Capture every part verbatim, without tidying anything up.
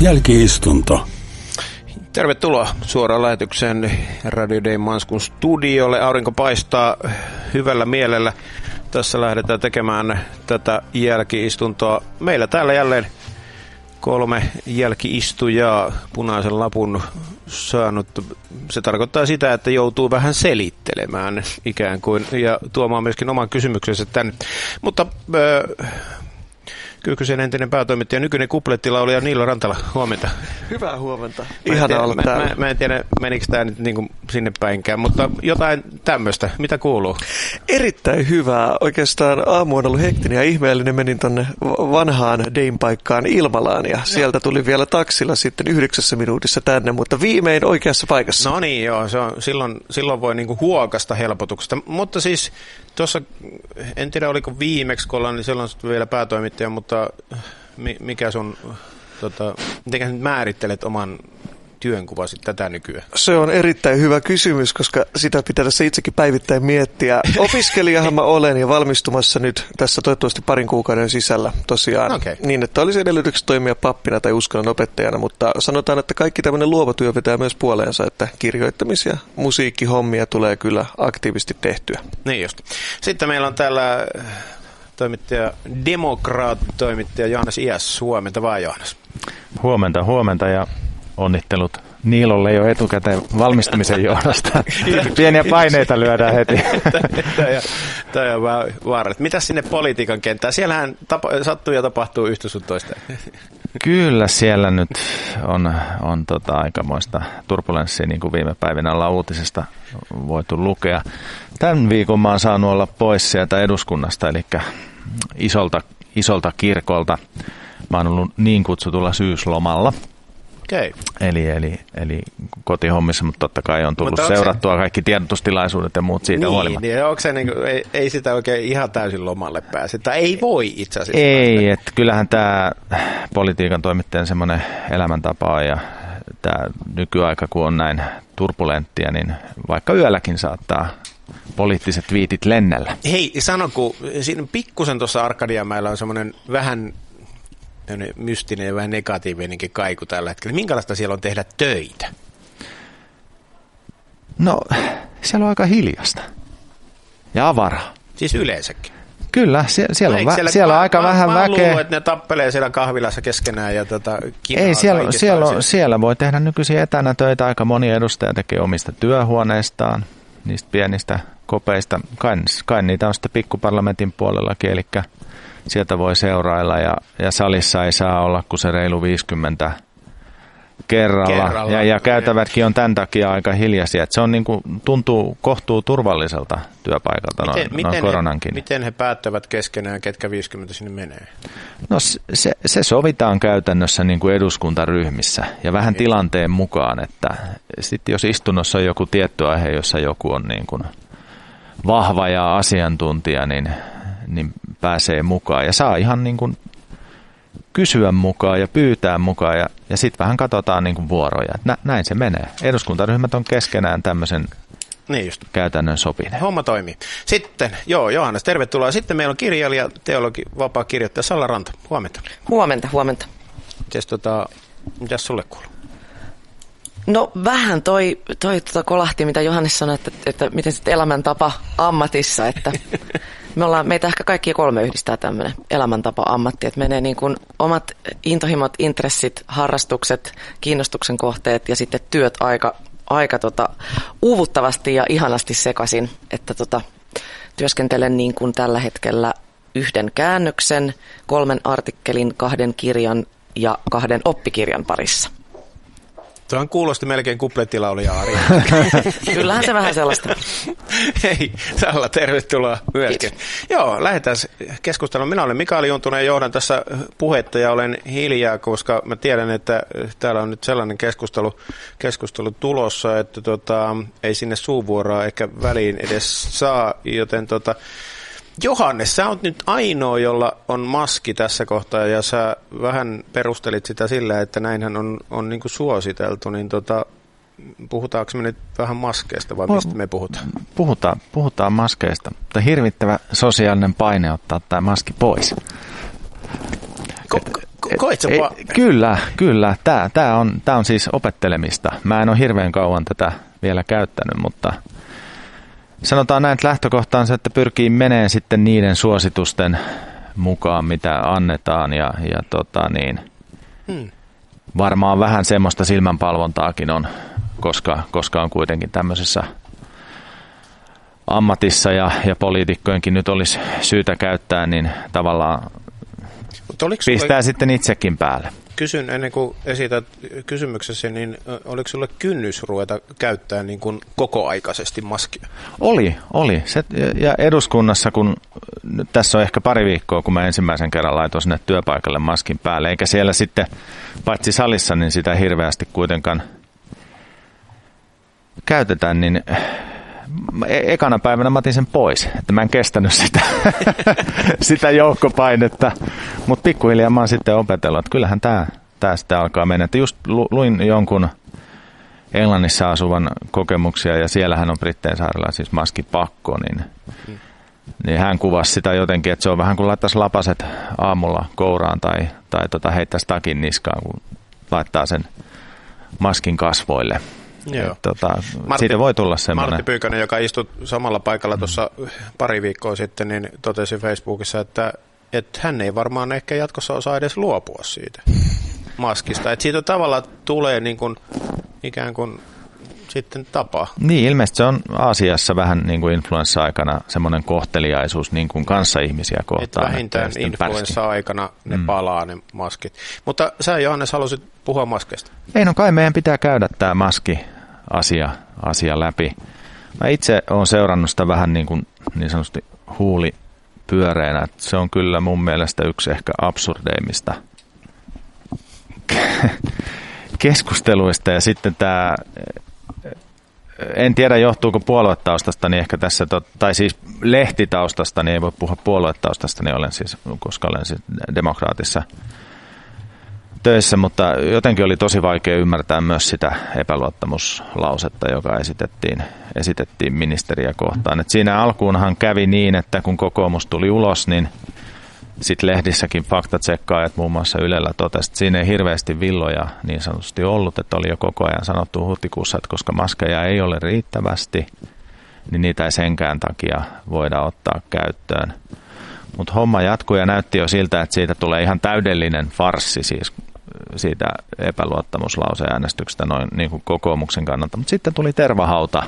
Jälki-istunto. Tervetuloa suoraan lähetykseen Radio Deimanskun studiolle. Aurinko paistaa hyvällä mielellä. Tässä lähdetään tekemään tätä jälki-istuntoa. Meillä täällä jälleen kolme jälki-istujaa, punaisen lapun saanut. Se tarkoittaa sitä, että joutuu vähän selittelemään ikään kuin ja tuomaan myöskin oman kysymyksensä tänne. Mutta äh, Kyykkysen entinen päätoimittaja, nykyinen kuplettilaulija Niilo Rantala, huomenta. Hyvää huomenta. Ihana olla mä, täällä. Mä, mä en tiedä, menikö tämä nyt niin kuin sinne päinkään, mutta jotain tämmöistä. Mitä kuuluu? Erittäin hyvää. Oikeastaan aamu on ollut hektinen ja ihmeellinen. Menin tonne vanhaan Dein-paikkaan Ilmalaan ja sieltä tuli vielä taksilla sitten yhdeksässä minuutissa tänne, mutta viimein oikeassa paikassa. No niin, joo. Se on, silloin, silloin voi niin kuin huokasta helpotuksesta. Mutta siis tuossa, en tiedä oliko viimeksi, kun ollaan, niin silloin vielä päätoimittaja, mutta mikä sun, tota, miten nyt määrittelet oman työnkuvasi tätä nykyään? Se on erittäin hyvä kysymys, koska sitä pitää tässä itsekin päivittäin miettiä. Opiskelijahan mä olen ja valmistumassa nyt tässä toivottavasti parin kuukauden sisällä tosiaan. Okay. Niin, että olisi edellytykset toimia pappina tai uskonnon opettajana, mutta sanotaan, että kaikki tämmöinen luova työ pitää myös puoleensa, että kirjoittamisia, musiikkihommia tulee kyllä aktiivisesti tehtyä. Niin just. Sitten meillä on täällä toimittaja, Demokraat-toimittaja Johannes Iäs. Huomenta vaan, Johannes. Huomenta, huomenta ja onnittelut Niilolle jo etukäteen valmistumisen johdosta. Pieniä paineita lyödään heti. Tämä on vähän vaarallista. Mitäs sinne politiikan kenttään? Siellähän tapa, sattuu ja tapahtuu yhtä sun toista. Kyllä siellä nyt on, on tota aikamoista turbulenssia, niin kuin viime päivinä ollaan uutisesta voitu lukea. Tämän viikon mä oon saanut olla pois sieltä eduskunnasta, eli isolta, isolta kirkolta. Mä oon ollut niin kutsutulla syyslomalla. Okay. Eli, eli, eli kotihommissa, mutta totta kai on tullut seurattua se kaikki tiedotustilaisuudet ja muut siitä niin, huolimatta. Niin, onko se niin kuin, ei, ei sitä oikein ihan täysin lomalle pääse, tai ei voi itse asiassa. Ei, että kyllähän tämä politiikan toimittajan semmoinen elämäntapa ja tämä nykyaika, kun on näin turbulenttia, niin vaikka yölläkin saattaa poliittiset viitit lennellä. Hei, sano, kun siinä pikkusen tuossa Arkadianmäellä on semmoinen vähän mystinen ja vähän negatiivinenkin kaiku tällä hetkellä. Minkälaista siellä on tehdä töitä? No, siellä on aika hiljasta ja avaraa. Siis yleensäkin? Kyllä, sie- siellä, on, vä- siellä, siellä on aika mä, vähän mä väkeä. Mä luulen, että ne tappelee siellä kahvilassa keskenään ja tota, ei, siellä, siellä, on, siellä voi tehdä nykyisin etänä töitä. Aika moni edustaja tekee omista työhuoneistaan, niistä pienistä kopeista. Kai, kai niitä on sitten pikkuparlamentin puolellakin, eli sieltä voi seurailla ja, ja salissa ei saa olla kuin se reilu viisikymmentä kerralla. kerralla. Ja, ja käytävätkin on tämän takia aika hiljaisia. Että se on niin kuin, tuntuu kohtuu turvalliselta työpaikalta miten, noin, miten noin koronankin. He, miten he päättävät keskenään, ketkä viisikymmentä sinne menee? No se, se sovitaan käytännössä niin kuin eduskuntaryhmissä ja vähän tilanteen mukaan, että sitten jos istunnossa on joku tietty aihe, jossa joku on niin kuin vahva ja asiantuntija, niin niin pääsee mukaan ja saa ihan niin kuin kysyä mukaan ja pyytää mukaan ja, ja sitten vähän katsotaan niin kuin vuoroja. Nä, näin se menee. Eduskuntaryhmät on keskenään tämmöisen niin just käytännön sopineen. Homma toimii. Sitten, joo, Johannes, tervetuloa. Sitten meillä on kirjailija, teologi, vapaa kirjoittaja Salla Ranta. Huomenta. Huomenta, huomenta. Mites, tota, mitäs sulle kuuluu? No vähän toi, toi tota kolahti, mitä Johannes sanoi, että, että miten sitten elämäntapa ammatissa, että me ollaan, meitä ehkä kaikki kolme yhdistää tämmöinen elämäntapa-ammatti, että menee niin kuin omat intohimot, intressit, harrastukset, kiinnostuksen kohteet ja sitten työt aika, aika tota, uuvuttavasti ja ihanasti sekaisin, että tota, työskentelen niin kuin tällä hetkellä yhden käännöksen, kolmen artikkelin, kahden kirjan ja kahden oppikirjan parissa. Tuohan kuulosti melkein kuplettilaulija Ari. Kyllähän se vähän sellaista. Hei, Salla, tervetuloa myöskin. Kiitos. Joo, lähdetään keskusteluun. Minä olen Mikael Juntunen ja johdan tässä puhetta ja olen hiljaa, koska mä tiedän, että täällä on nyt sellainen keskustelu, keskustelu tulossa, että tota, ei sinne suuvuoroa ehkä väliin edes saa, joten tota, Johannes, sä oot nyt ainoa, jolla on maski tässä kohtaa ja sä vähän perustelit sitä sillä, että näinhän on, on niin kuin suositeltu, niin tota, puhutaanko me nyt vähän maskeista vai mistä me puhutaan? Puhutaan, puhutaan maskeista, mutta hirvittävä sosiaalinen paine ottaa tämä maski pois. Ko, et, ko, Koit sä pa- Kyllä, kyllä. Tämä, tämä, on, tämä on siis opettelemista. Mä en ole hirveän kauan tätä vielä käyttänyt, mutta sanotaan näin, että lähtökohta on se, että pyrkii meneen sitten niiden suositusten mukaan, mitä annetaan ja, ja tota niin, hmm. varmaan vähän semmoista silmänpalvontaakin on, koska, koska on kuitenkin tämmöisessä ammatissa ja, ja poliitikkojenkin nyt olisi syytä käyttää, niin tavallaan pistää sulle, sitten itsekin päälle. Kysyn ennen kuin esität kysymyksesi, niin oliko sulle kynnys ruveta käyttää niin kuin kokoaikaisesti maskia? Oli, oli. Se, ja eduskunnassa, kun nyt tässä on ehkä pari viikkoa, kun mä ensimmäisen kerran laitoin sinne työpaikalle maskin päälle, eikä siellä sitten, paitsi salissa, niin sitä hirveästi kuitenkaan käytetään, niin ekana päivänä mä otin sen pois, että mä en kestänyt sitä, sitä joukkopainetta, mutta pikkuhiljaa mä oon sitten opetellut, että kyllähän tää, tää sitten alkaa mennä. Että just luin jonkun Englannissa asuvan kokemuksia ja siellähän on Brittein saarella siis maskipakko, niin, mm. niin hän kuvasi sitä jotenkin, että se on vähän kuin laittaisi lapaset aamulla kouraan tai, tai tota heittäisi takin niskaan, kun laittaa sen maskin kasvoille. Et, tota, Martti, siitä voi tulla semmoinen. Martti Pyykönen, joka istui samalla paikalla tuossa pari viikkoa sitten, niin totesi Facebookissa, että, että hän ei varmaan ehkä jatkossa osaa edes luopua siitä maskista. Että siitä tavallaan tulee niin kuin, ikään kuin sitten tapa. Niin, ilmeisesti se on Aasiassa vähän niin kuin influenssa-aikana semmoinen kohteliaisuus niin kuin kanssaihmisiä kohtaan. Että vähintään influenssa-aikana ne mm. palaa ne maskit. Mutta sä, Johannes, halusit puhua maskeista. Ei, no kai meidän pitää käydä tämä maski-asia asia läpi. Mä itse olen seurannut sitä vähän niin, kuin, niin sanotusti huulipyöreänä. Se on kyllä mun mielestä yksi ehkä absurdeimmista keskusteluista. Ja sitten tämä, en tiedä johtuuko puoluetaustasta, niin ehkä tässä, tai siis lehtitaustasta, niin ei voi puhua puoluetaustasta, niin olen siis, koska olen siis demokraatissa töissä, mutta jotenkin oli tosi vaikea ymmärtää myös sitä epäluottamuslausetta, joka esitettiin, esitettiin ministeriä kohtaan. Et siinä alkuunhan kävi niin, että kun kokoomus tuli ulos, niin sitten lehdissäkin faktatsekkaajat muun muassa Ylellä totesi, että siinä ei hirveästi villoja niin sanotusti ollut, että oli jo koko ajan sanottu huhtikuussa, että koska maskeja ei ole riittävästi, niin niitä ei senkään takia voida ottaa käyttöön. Mutta homma jatkuu ja näytti jo siltä, että siitä tulee ihan täydellinen farssi siis siitä epäluottamuslauseäänestyksestä noin niin kuin kokoomuksen kannalta. Mutta sitten tuli Tervahauta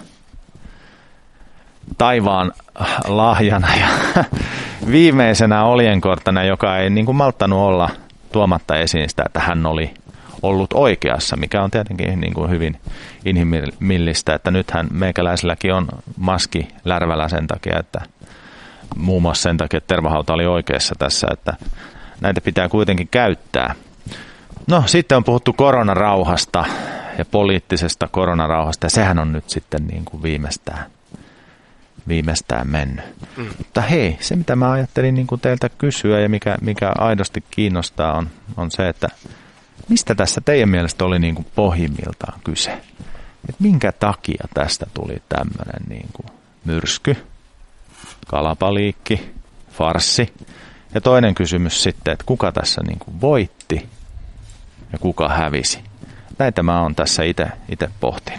taivaan lahjana ja viimeisenä oljenkortana, joka ei niin kuin malttanut olla tuomatta esiin sitä, että hän oli ollut oikeassa, mikä on tietenkin niin kuin hyvin inhimillistä, että nythän meikäläiselläkin on maski lärvällä sen takia, että muun muassa sen takia, että Tervahauta oli oikeassa tässä, että näitä pitää kuitenkin käyttää. No sitten on puhuttu koronarauhasta ja poliittisesta koronarauhasta ja sehän on nyt sitten niin kuin viimeistään, viimeistään mennyt. Mm. Mutta hei, se mitä mä ajattelin niin kuin teiltä kysyä ja mikä, mikä aidosti kiinnostaa on, on se, että mistä tässä teidän mielestä oli niin kuin pohjimmiltaan kyse? Et minkä takia tästä tuli tämmöinen niin kuin myrsky, kalapaliikki, farssi ja toinen kysymys sitten, että kuka tässä niin kuin voitti ja kuka hävisi. Näitä mä oon tässä itse itse pohtinut.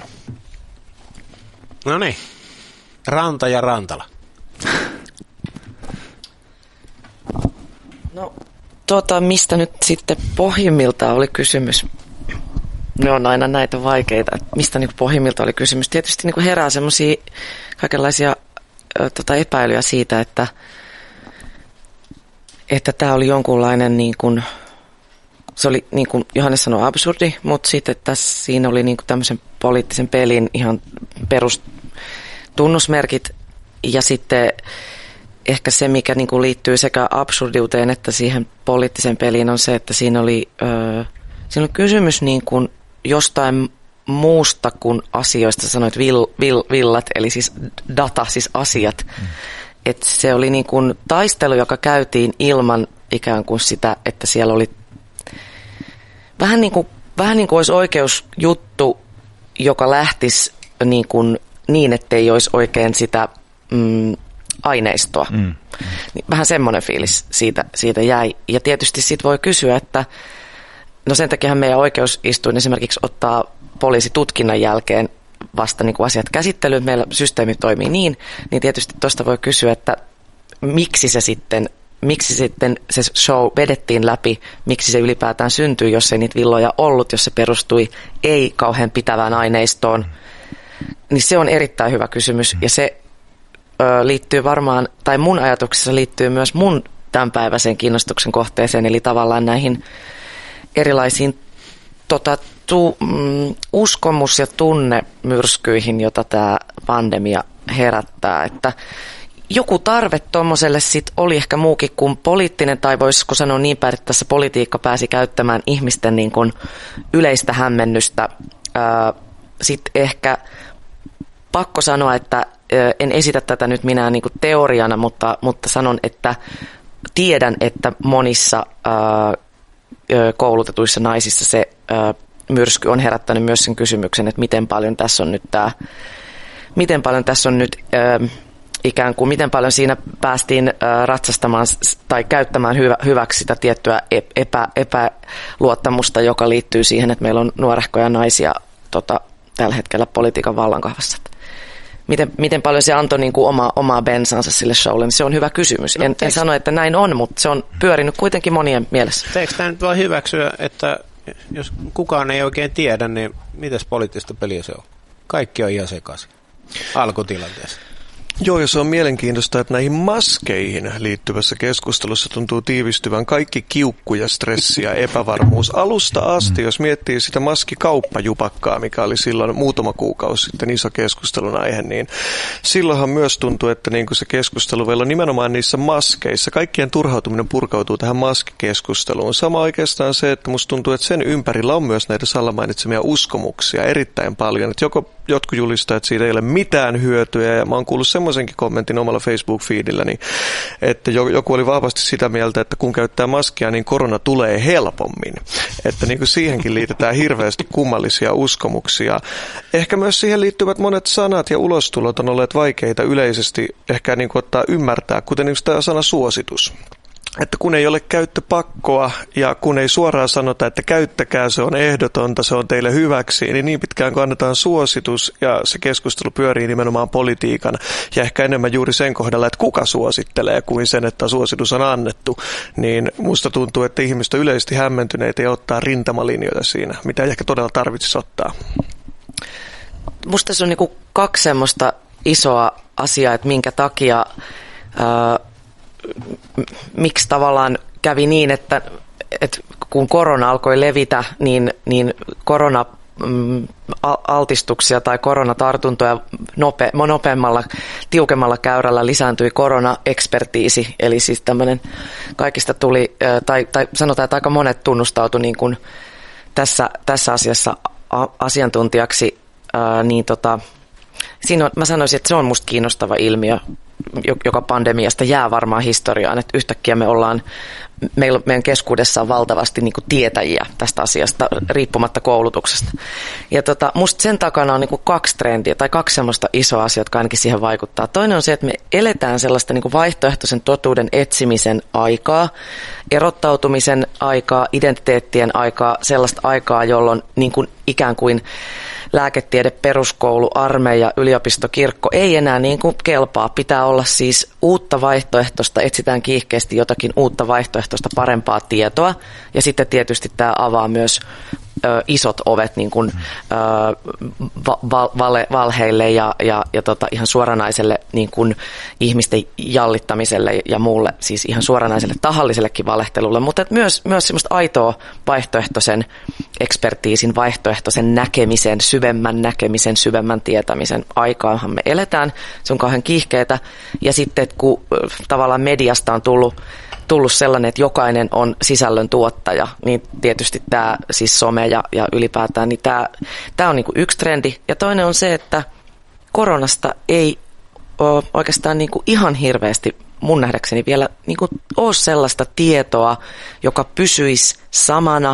No niin, Ranta ja Rantala. No, tota, mistä nyt sitten pohjimmiltaan oli kysymys? Ne on aina näitä vaikeita, että mistä niin kuin pohjimmilta oli kysymys. Tietysti niin kuin herää semmoisia kaikenlaisia ö, tota, epäilyjä siitä, että että tämä oli jonkunlainen, niin kuin, se oli niin kuin Johannes sanoi absurdi, mutta sitten tässä siinä oli niin kuin tämmöisen poliittisen pelin ihan perustunnusmerkit ja sitten ehkä se, mikä niin kuin liittyy sekä absurdiuteen että siihen poliittiseen peliin on se, että siinä oli, öö, siinä oli kysymys niin kuin jostain muusta kuin asioista, sanoit vill, vill, villat, eli siis data, siis asiat. Mm. Että se oli niin kuin taistelu, joka käytiin ilman ikään kuin sitä, että siellä oli vähän niin kuin, vähän niin kuin olisi oikeusjuttu, joka lähtisi niin, kuin, niin ettei olisi oikein sitä mm, aineistoa. Mm. Niin vähän semmoinen fiilis siitä, siitä jäi. Ja tietysti sit voi kysyä, että no sen takiahan meidän oikeusistuin esimerkiksi ottaa poliisitutkinnan jälkeen vasta niin kuin asiat käsittelyyn, meillä systeemi toimii niin, niin tietysti tuosta voi kysyä, että miksi se sitten, miksi sitten se show vedettiin läpi, miksi se ylipäätään syntyi, jos ei niitä villoja ollut, jos se perustui ei kauhean pitävään aineistoon, niin se on erittäin hyvä kysymys ja se ö, liittyy varmaan, tai mun ajatuksessa liittyy myös mun tämänpäiväiseen kiinnostuksen kohteeseen, eli tavallaan näihin erilaisiin tota, tu, mm, uskomus- ja tunnemyrskyihin, jota tämä pandemia herättää, että joku tarve tuommoiselle sit oli ehkä muukin kuin poliittinen, tai voisiko sanoa niin päin, että tässä politiikka pääsi käyttämään ihmisten niin kuin yleistä hämmennystä. Sitten ehkä pakko sanoa, että en esitä tätä nyt minä niin kuin teoriana, mutta, mutta sanon, että tiedän, että monissa koulutetuissa naisissa se myrsky on herättänyt myös sen kysymyksen, että miten paljon tässä on nyt tämä, miten paljon tässä on nyt ikään kuin, miten paljon siinä päästiin ratsastamaan tai käyttämään hyvä, hyväksi sitä tiettyä epä, epäluottamusta, joka liittyy siihen, että meillä on nuorehkoja naisia tota, tällä hetkellä politiikan vallankahvassa. Miten, miten paljon se antoi niin kuin oma, omaa bensansa sille showlle, niin se on hyvä kysymys. En, en sano, että näin on, mutta se on pyörinyt kuitenkin monien mielessä. Eikö tämä nyt voi hyväksyä, että jos kukaan ei oikein tiedä, niin mitäs poliittista peliä se on? Kaikki on ihan sekaisin alkutilanteessa. Joo, ja se on mielenkiintoista, että näihin maskeihin liittyvässä keskustelussa tuntuu tiivistyvän kaikki kiukku ja stressi ja epävarmuus alusta asti. Jos miettii sitä maskikauppajupakkaa, mikä oli silloin muutama kuukausi sitten iso keskustelun aihe, niin silloinhan myös tuntuu, että niin kuin se keskustelu vielä on nimenomaan niissä maskeissa. Kaikkien turhautuminen purkautuu tähän maskikeskusteluun. Sama oikeastaan se, että musta tuntuu, että sen ympärillä on myös näitä Salla mainitsemia uskomuksia erittäin paljon. Että joko jotkut julistaa, että siitä ei ole mitään hyötyä, ja mä oon kuullut semmoisenkin kommentin omalla Facebook-feedilläni, että joku oli vahvasti sitä mieltä, että kun käyttää maskia, niin korona tulee helpommin. Että niin kuin siihenkin liitetään hirveästi kummallisia uskomuksia. Ehkä myös siihen liittyvät monet sanat ja ulostulot on olleet vaikeita yleisesti ehkä niin kuin ottaa ymmärtää, kuten niin tämä sana suositus. Että kun ei ole käyttöpakkoa ja kun ei suoraan sanota, että käyttäkää, se on ehdotonta, se on teille hyväksi, niin niin pitkään kun annetaan suositus ja se keskustelu pyörii nimenomaan politiikan ja ehkä enemmän juuri sen kohdalla, että kuka suosittelee kuin sen, että suositus on annettu, niin musta tuntuu, että ihmiset on yleisesti hämmentyneitä ja ottaa rintamalinjoita siinä, mitä ei ehkä todella tarvitsisi ottaa. Musta se on niin kuin kaksi semmoista isoa asiaa, että minkä takia ää, miksi tavallaan kävi niin, että, että kun korona alkoi levitä, niin, niin korona-altistuksia tai koronatartuntoja nope, nopeammalla, tiukemmalla käyrällä lisääntyi koronaekspertiisi. Eli siis tämmöinen kaikista tuli, tai, tai sanotaan, että aika monet tunnustautui niin kuin tässä, tässä asiassa asiantuntijaksi, ää, niin tota, siinä on, mä sanoisin, että se on musta kiinnostava ilmiö, joka pandemiasta jää varmaan historiaan, että yhtäkkiä me ollaan, meillä, meidän keskuudessa on valtavasti niin kuin tietäjiä tästä asiasta riippumatta koulutuksesta. Ja tota, musta sen takana on niin kuin kaksi trendiä tai kaksi semmoista isoa asiaa, jotka ainakin siihen vaikuttaa. Toinen on se, että me eletään sellaista niin kuin vaihtoehtoisen totuuden etsimisen aikaa, erottautumisen aikaa, identiteettien aikaa, sellaista aikaa, jolloin niin kuin ikään kuin lääketiede, peruskoulu, armeija, yliopisto, kirkko ei enää niin kuin kelpaa. Pitää olla siis uutta vaihtoehtoista, etsitään kiihkeästi jotakin uutta vaihtoehtoista, parempaa tietoa. Ja sitten tietysti tämä avaa myös ö, isot ovet niin kuin, ö, val, vale, valheille ja, ja, ja tota, ihan suoranaiselle niin kuin ihmisten jallittamiselle ja muulle, siis ihan suoranaiselle tahallisellekin valehtelulle, mutta myös, myös semmoista aitoa vaihtoehtoisen ekspertiisin, vaihtoehtoisen näkemisen, syvemmän näkemisen, syvemmän tietämisen aikaanhan me eletään. Se on kauhean kiihkeetä. Ja sitten kun tavallaan mediasta on tullut, tullut sellainen, että jokainen on sisällön tuottaja, niin tietysti tämä siis some ja, ja ylipäätään, niin tämä, tämä on niin kuin yksi trendi. Ja toinen on se, että koronasta ei ole oikeastaan niin kuin ihan hirveästi mun nähdäkseni vielä niin kuin ole sellaista tietoa, joka pysyisi samana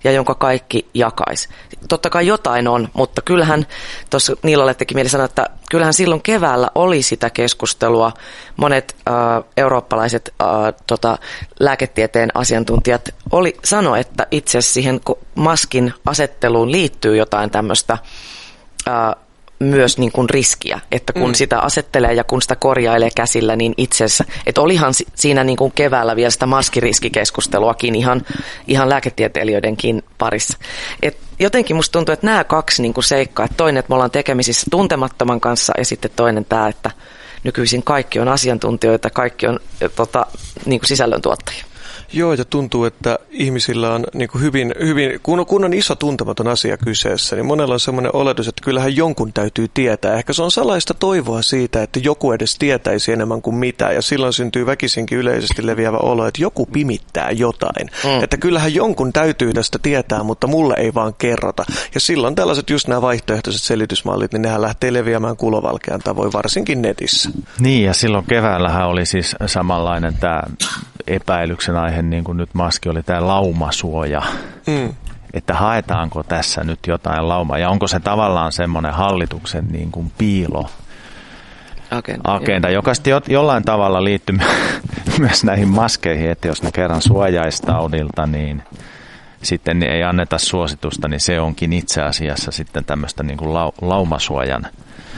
ja jonka kaikki jakaisi. Totta kai jotain on, mutta kyllähän, tuossa Niilalle teki mieli sanoa, että kyllähän silloin keväällä oli sitä keskustelua. Monet äh, eurooppalaiset äh, tota, lääketieteen asiantuntijat oli sano, että itse asiassa siihen maskin asetteluun liittyy jotain tämmöistä äh, myös niin kuin riskiä, että kun mm. sitä asettelee ja kun sitä korjailee käsillä, niin itse asiassa, että olihan siinä niin kuin keväällä vielä sitä maskiriskikeskusteluakin ihan, ihan lääketieteilijöidenkin parissa. Et jotenkin musta tuntuu, että nämä kaksi niin kuin seikkaa, että toinen, että me ollaan tekemisissä tuntemattoman kanssa ja sitten toinen tämä, että nykyisin kaikki on asiantuntijoita, kaikki on tota, niin kuin sisällöntuottajia. Joo, ja tuntuu, että ihmisillä on niin kuin hyvin, hyvin kun, kun on iso tuntematon asia kyseessä, niin monella on semmoinen oletus, että kyllähän jonkun täytyy tietää. Ehkä se on salaista toivoa siitä, että joku edes tietäisi enemmän kuin mitä, ja silloin syntyy väkisinkin yleisesti leviävä olo, että joku pimittää jotain. Mm. Että kyllähän jonkun täytyy tästä tietää, mutta mulle ei vaan kerrota. Ja silloin tällaiset just nämä vaihtoehtoiset selitysmallit, niin nehän lähtee leviämään kulovalkean tavoin, varsinkin netissä. Niin, ja silloin keväällähän oli siis samanlainen tämä epäilyksen aihe, niin kuin nyt maski oli tämä laumasuoja, mm. että haetaanko tässä nyt jotain laumaa, ja onko se tavallaan semmoinen hallituksen niin kuin piilo agenda, agenda joka sitten jo, jollain tavalla liittyy myös näihin maskeihin, että jos ne kerran suojaisi taudilta, niin sitten ei anneta suositusta, niin se onkin itse asiassa sitten tämmöistä niin kuin lau, laumasuojan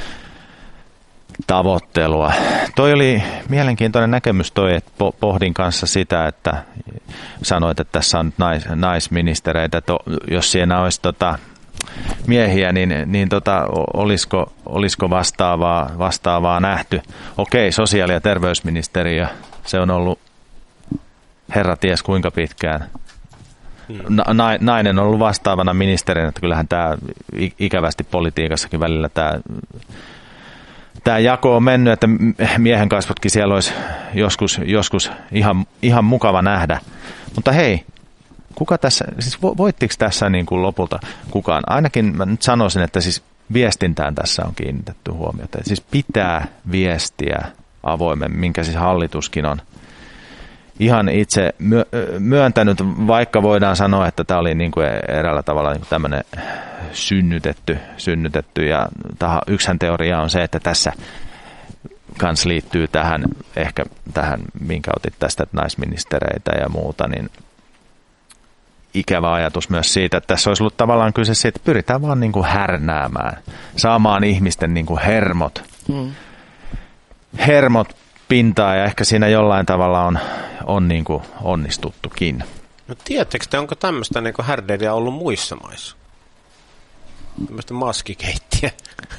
tavoittelua. Toi oli mielenkiintoinen näkemys toi, että pohdin kanssa sitä, että sanoit, että tässä on nais, naisministereitä, että jos siinä olisi tota miehiä, niin, niin tota, olisiko, olisiko vastaavaa, vastaavaa nähty. Okei, sosiaali- ja terveysministeriö, se on ollut herra ties kuinka pitkään. Na, nainen on ollut vastaavana ministerinä, että kyllähän tämä ikävästi politiikassakin välillä tämä Tämä jako on mennyt, että miehen kasvotkin siellä olisi joskus, joskus ihan, ihan mukava nähdä. Mutta hei, kuka tässä, siis voittiko tässä niin kuin lopulta kukaan? Ainakin mä nyt sanoisin, että siis viestintään tässä on kiinnitetty huomiota. Siis pitää viestiä avoimen, minkä siis hallituskin on ihan itse myöntänyt, vaikka voidaan sanoa, että tämä oli niin kuin eräällä tavalla niin kuin tämmöinen synnytetty, synnytetty ja tähän, yksihän teoria on se, että tässä kans liittyy tähän, ehkä tähän, minkä otit tästä naisministereitä ja muuta, niin ikävä ajatus myös siitä, että tässä olisi ollut tavallaan kyse siitä, että pyritään vaan niin kuin härnäämään, saamaan ihmisten niin kuin hermot, mm. hermot pintaa ja ehkä siinä jollain tavalla on, on niin kuin onnistuttukin. No tiedättekö te, onko tämmöistä niin kuin härdeliä ollut muissa maissa? Tämmöistä maskikeittiä.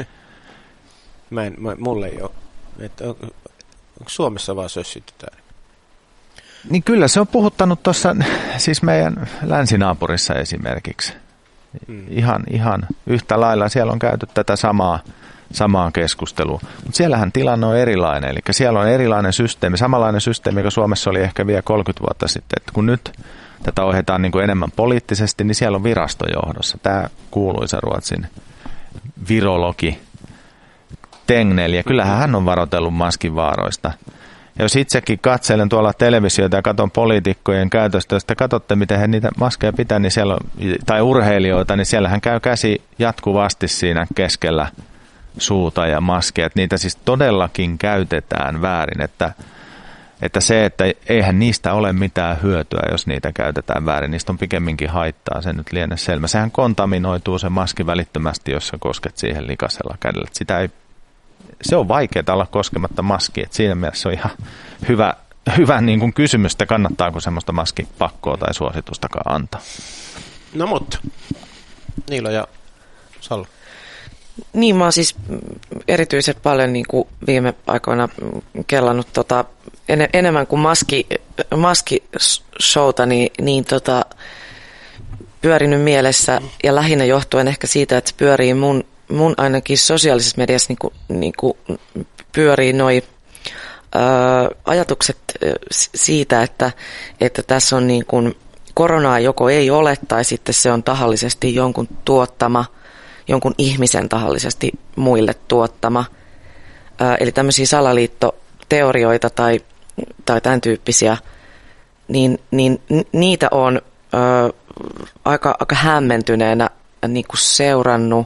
Mä en, mä, mulle ei ole. Että on, onko Suomessa vaan sössytetään? Niin kyllä se on puhuttanut tuossa siis meidän länsinaapurissa esimerkiksi. Hmm. Ihan, ihan yhtä lailla siellä on käyty tätä samaa, samaa keskustelua. Mutta siellähän tilanne on erilainen. Eli siellä on erilainen systeemi, samanlainen systeemi, joka Suomessa oli ehkä vielä kolmekymmentä vuotta sitten. Että kun nyt tätä ohjataan niin kuin enemmän poliittisesti, niin siellä on virastojohdossa. Tämä kuuluisa Ruotsin virologi Tegnell, ja kyllähän hän on varoitellut maskin vaaroista. Ja jos itsekin katselen tuolla televisiota ja katson poliitikkojen käytöstä, jos te katsotte, miten he niitä maskeja pitää, niin siellä on, tai urheilijoita, niin siellähän käy käsi jatkuvasti siinä keskellä suuta ja maskeja. Että niitä siis todellakin käytetään väärin, että Että se, että eihän niistä ole mitään hyötyä, jos niitä käytetään väärin. Niistä on pikemminkin haittaa, se nyt lienee selvä. Sehän kontaminoituu se maski välittömästi, jos sä kosket siihen likaisella kädellä. Sitä ei, se on vaikeaa olla koskematta maskia. Et siinä mielessä se on ihan hyvä, hyvä niin kuin kysymys, että kannattaako semmoista maskipakkoa tai suositustakaan antaa. No mutta, Niilo ja Salla. Niin, mä oon siis erityisen paljon niin kuin viime aikoina kellannut tota, en, enemmän kuin maski, maskishowta, niin, niin tota, pyörinyt mielessä ja lähinnä johtuen ehkä siitä, että pyörii mun, mun ainakin sosiaalisessa mediassa niin kuin, niin kuin pyörii noi ää, ajatukset siitä, että, että tässä on niin kuin koronaa joko ei ole tai sitten se on tahallisesti jonkun tuottama, jonkun ihmisen tahallisesti muille tuottama. Ää, eli tämmöisiä salaliittoteorioita tai, tai tämän tyyppisiä, niin, niin niitä on ää, aika, aika hämmentyneenä niin kuin seurannut.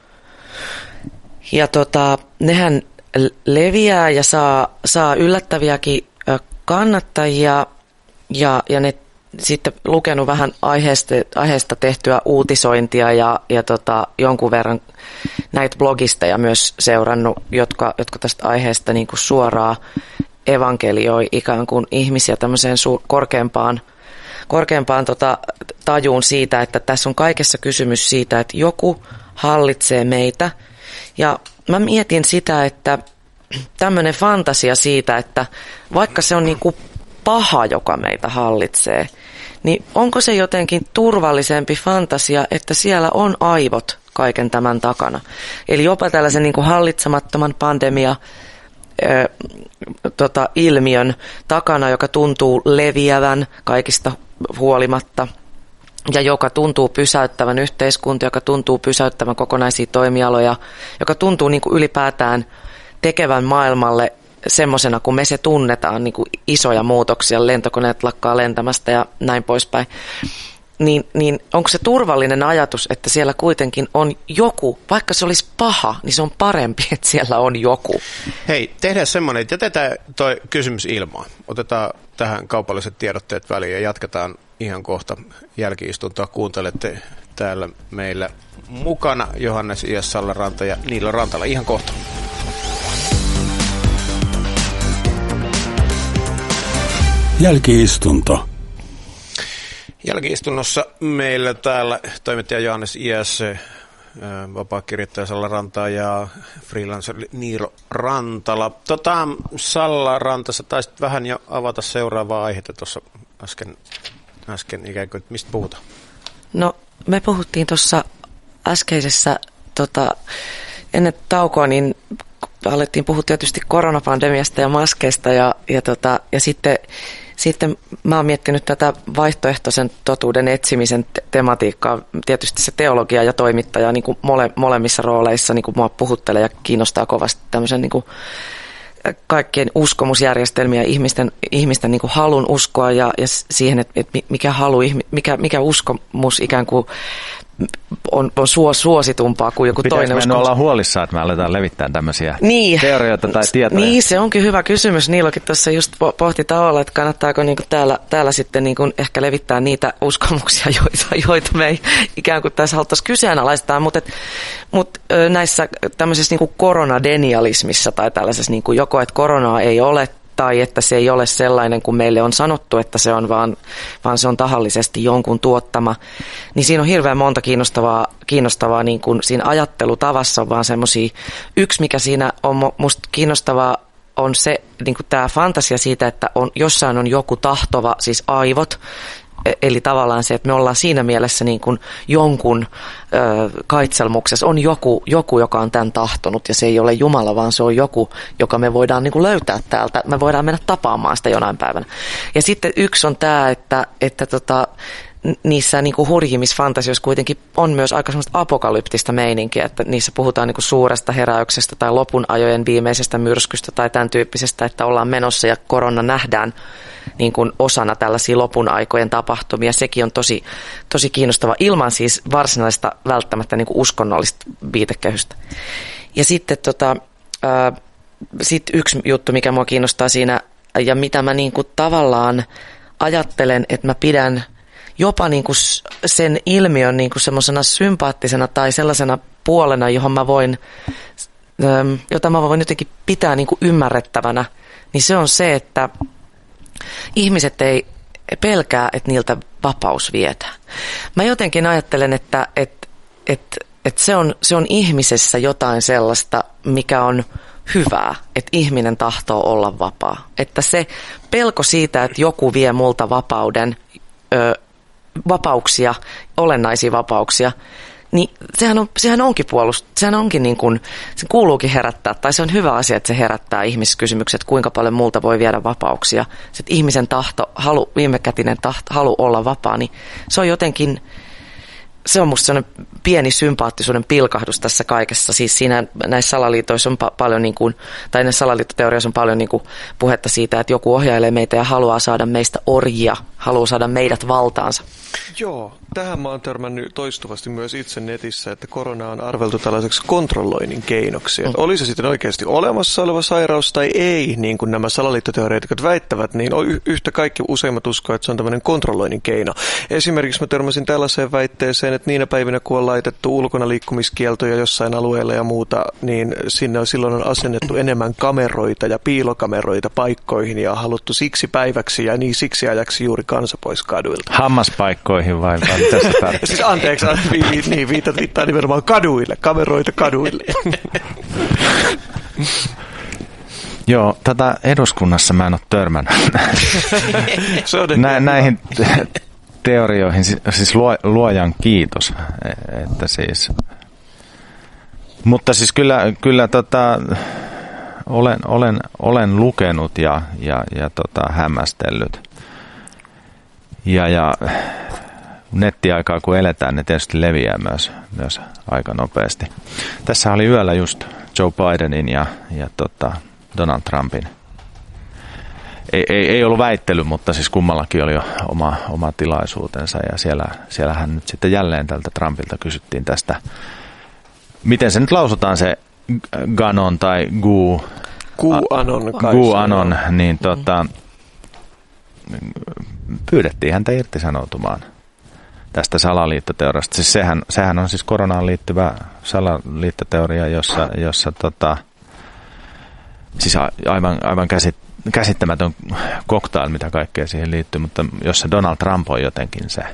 Ja tota, nehän leviää ja saa, saa yllättäviäkin kannattajia ja, ja ne sitten lukenut vähän aiheesta, aiheesta tehtyä uutisointia ja, ja tota, jonkun verran näitä blogisteja myös seurannut, jotka, jotka tästä aiheesta niin kuin suoraan evankelioi ikään kuin ihmisiä tämmöiseen su- korkeampaan, korkeampaan tota, tajuun siitä, että tässä on kaikessa kysymys siitä, että joku hallitsee meitä. Ja mä mietin sitä, että tämmöinen fantasia siitä, että vaikka se on niin kuin paha, joka meitä hallitsee, niin onko se jotenkin turvallisempi fantasia, että siellä on aivot kaiken tämän takana. Eli jopa tällaisen niin kuin hallitsemattoman pandemia ää, tota, ilmiön takana, joka tuntuu leviävän kaikista huolimatta ja joka tuntuu pysäyttävän yhteiskunta, joka tuntuu pysäyttävän kokonaisia toimialoja, joka tuntuu niin kuin ylipäätään tekevän maailmalle semmoisena, kun me se tunnetaan, niin kuin isoja muutoksia, lentokoneet lakkaa lentämästä ja näin poispäin, niin, niin onko se turvallinen ajatus, että siellä kuitenkin on joku, vaikka se olisi paha, niin se on parempi, että siellä on joku. Hei, tehdään semmoinen, että jätetään toi kysymys ilmaan. Otetaan tähän kaupalliset tiedotteet väliin ja jatketaan ihan kohta jälki-istuntoa. Kuuntelette täällä meillä mukana Johannes I S. Sallaranta ja Niilo Rantala ihan kohta. Jälki-istunto. Jälki-istunnossa meillä täällä toimittaja Johannes I S, vapaakirjoittaja Sallaranta ja freelancer Niilo Rantala. Tota, Sallaranta, sä taisit vähän jo avata seuraavaa aihetta tuossa äsken, äsken ikään kuin, että mistä puhutaan? No, me puhuttiin tuossa äskeisessä tota, ennen taukoa, niin alettiin puhua tietysti koronapandemiasta ja maskeista ja, ja, tota, ja sitten, sitten mä oon miettinyt tätä vaihtoehtoisen totuuden etsimisen te- tematiikkaa. Tietysti se teologia ja toimittaja niin kuin mole, molemmissa rooleissa niin kuin mua puhuttelee ja kiinnostaa kovasti tämmöisen niin kuin kaikkien uskomusjärjestelmiä, ihmisten, ihmisten niin kuin halun uskoa ja, ja siihen, että, että mikä, halu, mikä, mikä uskomus ikään kuin on, on suositumpaa kuin joku Pitäis toinen. Pitäisikö me olla huolissaan, että me aletaan levittää tämmöisiä niin, teorioita tai tietoja? Niin, se onkin hyvä kysymys. Niilokin tuossa just pohti tavalla, että kannattaako niinku täällä, täällä sitten niinku ehkä levittää niitä uskomuksia, joita, joita me ei ikään kuin tässä haluttaisiin kyseenalaistaa, mutta mut, näissä tämmöisessä niinku koronadenialismissa tai tällaisessa niinku joko, että koronaa ei ole, tai että se ei ole sellainen kuin meille on sanottu, että se on, vaan, vaan se on tahallisesti jonkun tuottama. Niin siinä on hirveän monta kiinnostavaa, kiinnostavaa niin kuin siinä ajattelutavassa on vaan semmoisia. Yksi, mikä siinä on musta kiinnostavaa, on se niin kuin tämä fantasia siitä, että on, jossain on joku tahtova, siis aivot, eli tavallaan se, että me ollaan siinä mielessä niin kuin jonkun ö, kaitselmuksessa. On joku, joku, joka on tämän tahtonut ja se ei ole Jumala, vaan se on joku, joka me voidaan niin kuin löytää täältä. Me voidaan mennä tapaamaan sitä jonain päivänä. Ja sitten yksi on tämä, että, että tota, niissä niin kuin hurjimisfantasioissa kuitenkin on myös aika semmoista apokalyptista meininkiä, että niissä puhutaan niin kuin suuresta heräyksestä tai lopun ajojen viimeisestä myrskystä tai tämän tyyppisestä, että ollaan menossa ja korona nähdään niin kuin osana tällaisia lopun aikojen tapahtumia. Sekin on tosi, tosi kiinnostava ilman siis varsinaista välttämättä niin kuin uskonnollista viitekehystä. Ja sitten tota, ää, sit yksi juttu, mikä mua kiinnostaa siinä ja mitä mä niin kuin tavallaan ajattelen, että mä pidän jopa niin kuin sen ilmiön niin kuin semmoisena sympaattisena tai sellaisena puolena, johon mä voin, jota mä voin jotenkin pitää niin kuin ymmärrettävänä, niin se on se, että ihmiset ei pelkää, että niiltä vapaus vietään. Mä jotenkin ajattelen, että, että, että, että se, on, se on ihmisessä jotain sellaista, mikä on hyvää, että ihminen tahtoo olla vapaa. Että se pelko siitä, että joku vie multa vapauden, ö, vapauksia, olennaisia vapauksia, niin sehän, on, sehän onkin puolust, sehän onkin niin kuin, se kuuluukin herättää, tai se on hyvä asia, että se herättää ihmiskysymykset, kuinka paljon multa voi viedä vapauksia. Se, että ihmisen tahto, halu, viimekätinen tahto, halu olla vapaa, niin se on jotenkin se on musta sellainen pieni sympaattisuuden pilkahdus tässä kaikessa. Siis siinä näissä salaliitoissa on pa- paljon, niin kuin, tai näissä salaliittoteorioissa on paljon niin kuin puhetta siitä, että joku ohjailee meitä ja haluaa saada meistä orjia, haluaa saada meidät valtaansa. Joo, tähän mä oon törmännyt toistuvasti myös itse netissä, että korona on arveltu tällaiseksi kontrolloinnin keinoksi. Mm. Oli se sitten oikeasti olemassa oleva sairaus tai ei, niin kuin nämä salaliittoteoreetikot väittävät, niin y- yhtä kaikki useimmat uskoo, että se on tämmöinen kontrolloinnin keino. Esimerkiksi mä törmäsin tällaiseen väitteeseen, että niinä päivinä, kun on laitettu ulkona liikkumiskieltoja jossain alueella ja muuta, niin sinne on silloin on asennettu enemmän kameroita ja piilokameroita paikkoihin ja haluttu siksi päiväksi ja niin siksi ajaksi juuri kansa pois kaduilta. Hammaspaikkoihin vai mitä se tarkoittaa? Siis anteeksi, vi, vi, niin viitat viittaa nimenomaan kaduille, kameroita kaduille. Joo, tätä eduskunnassa mä en ole törmännyt. Nä, näihin teorioihin, siis luo, luojan kiitos, että siis, mutta siis kyllä, kyllä tota, olen, olen, olen lukenut ja, ja, ja tota, hämmästellyt. Ja, ja nettiaikaa kun eletään, ne tietysti leviää myös, myös aika nopeasti. Tässä oli yöllä just Joe Bidenin ja, ja tota Donald Trumpin. Ei, ei, ei ollut väittely, mutta siis kummallakin oli jo oma, oma tilaisuutensa. Ja siellä, siellähän nyt sitten jälleen tältä Trumpilta kysyttiin tästä, miten se nyt lausutaan se Ganon tai Gu... Gu-anon. Gu-anon, niin tota... pyydettiin häntä irtisanoutumaan tästä salaliittoteoriasta. Siis sehän, sehän on siis koronaan liittyvä salaliittoteoria, jossa, jossa tota, siis aivan, aivan käsit, käsittämätön cocktail, mitä kaikkea siihen liittyy, mutta jossa Donald Trump on jotenkin se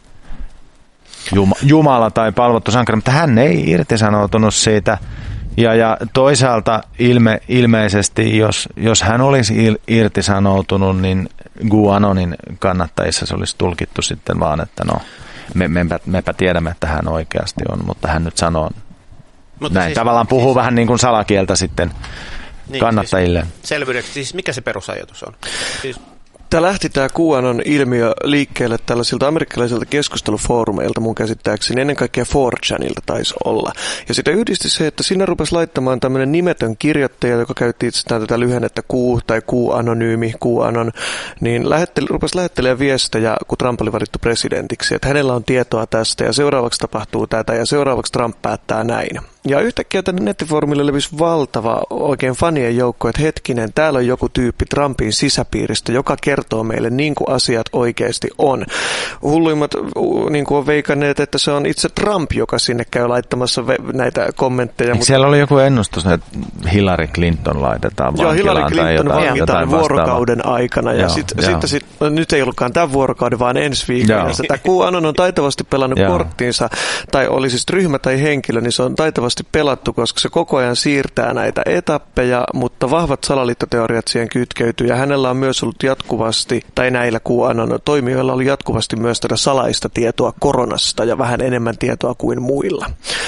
Jumala tai palvottu sankari, mutta hän ei irtisanoutunut siitä. Ja, ja toisaalta ilme, ilmeisesti, jos, jos hän olisi il, irtisanoutunut, niin QAnonin kannattajissa se olisi tulkittu sitten vaan, että no, me, mepä, mepä tiedämme, että hän oikeasti on, mutta hän nyt sanoo, mutta näin siis, tavallaan puhuu siis, vähän niin kuin salakieltä sitten niin, kannattajille. Siis selvyydeksi, siis mikä se perusajatus on? Siis Tämä lähti tämä QAnon ilmiö liikkeelle tällaisilta amerikkalaisilta keskustelufoorumeilta mun käsittääkseni, ennen kaikkea four chanilta taisi olla. Ja sitä yhdisti se, että sinne rupesi laittamaan tämmöinen nimetön kirjoittaja, joka käytti itsestään tätä lyhennettä Q tai Q-anonyymi, QAnon, niin lähetteli, rupesi lähettelemään viestejä, kun Trump oli valittu presidentiksi, että hänellä on tietoa tästä ja seuraavaksi tapahtuu tätä ja seuraavaksi Trump päättää näin. Ja yhtäkkiä tänne nettifoorumille levisi valtava oikein fanien joukko, että hetkinen, täällä on joku tyyppi Trumpin sisäpiiristä, joka kertoo meille niin kuin asiat oikeasti on. Hulluimmat niin kuin on veikanneet, että se on itse Trump, joka sinne käy laittamassa näitä kommentteja. Mutta siellä oli joku ennustus, että Hillary Clinton laitetaan vankilaan. Joo, Hillary Clinton tai jotain, vankitaan jotain vuorokauden aikana. Ja sitten sit, sit, no, nyt ei ollutkaan tämän vuorokauden, vaan ensi viikolla. Tämä QAnon on taitavasti pelannut Joo. korttiinsa, tai oli siis ryhmä tai henkilö, niin se on taitavasti pelattu, koska se koko ajan siirtää näitä etappeja, mutta vahvat salaliittoteoriat siihen kytkeytyy, ja hänellä on myös ollut jatkuvasti, tai näillä QAnon toimijoilla oli jatkuvasti myös tätä salaista tietoa koronasta, ja vähän enemmän tietoa kuin muilla.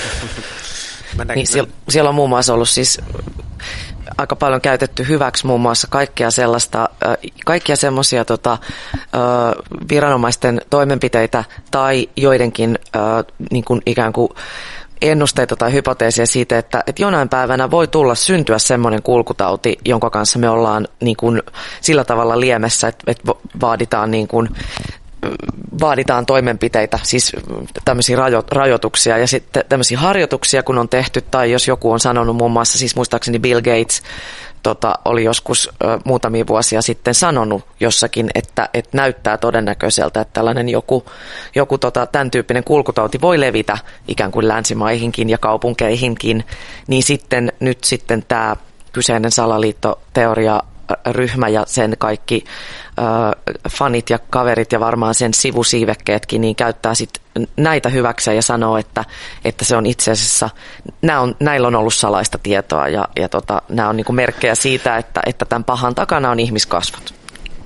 Niin, siellä, siellä on muun muassa ollut siis aika paljon käytetty hyväksi muun muassa kaikkea sellaista, kaikkia semmoisia tota, viranomaisten toimenpiteitä tai joidenkin niin kuin ikään kuin ennusteita tai hypoteeseja siitä, että, että jonain päivänä voi tulla syntyä semmoinen kulkutauti, jonka kanssa me ollaan niin kuin sillä tavalla liemessä, että, että vaaditaan, niin kuin, vaaditaan toimenpiteitä, siis tämmöisiä rajo, rajoituksia ja sitten tämmöisiä harjoituksia, kun on tehty, tai jos joku on sanonut muun muassa, siis muistaakseni Bill Gates tota, oli joskus ö, muutamia vuosia sitten sanonut jossakin, että, että näyttää todennäköiseltä, että tällainen joku, joku tota, tämän tyyppinen kulkutauti voi levitä ikään kuin länsimaihinkin ja kaupunkeihinkin, niin sitten nyt sitten tämä kyseinen salaliittoteoria ryhmä ja sen kaikki ö, fanit ja kaverit ja varmaan sen sivusiivekkeetkin, niin käyttää sit näitä hyväkseen ja sanoo, että, että se on itse asiassa, on, näillä on ollut salaista tietoa ja, ja tota, nämä on niinku merkkejä siitä, että, että tämän pahan takana on ihmiskasvot.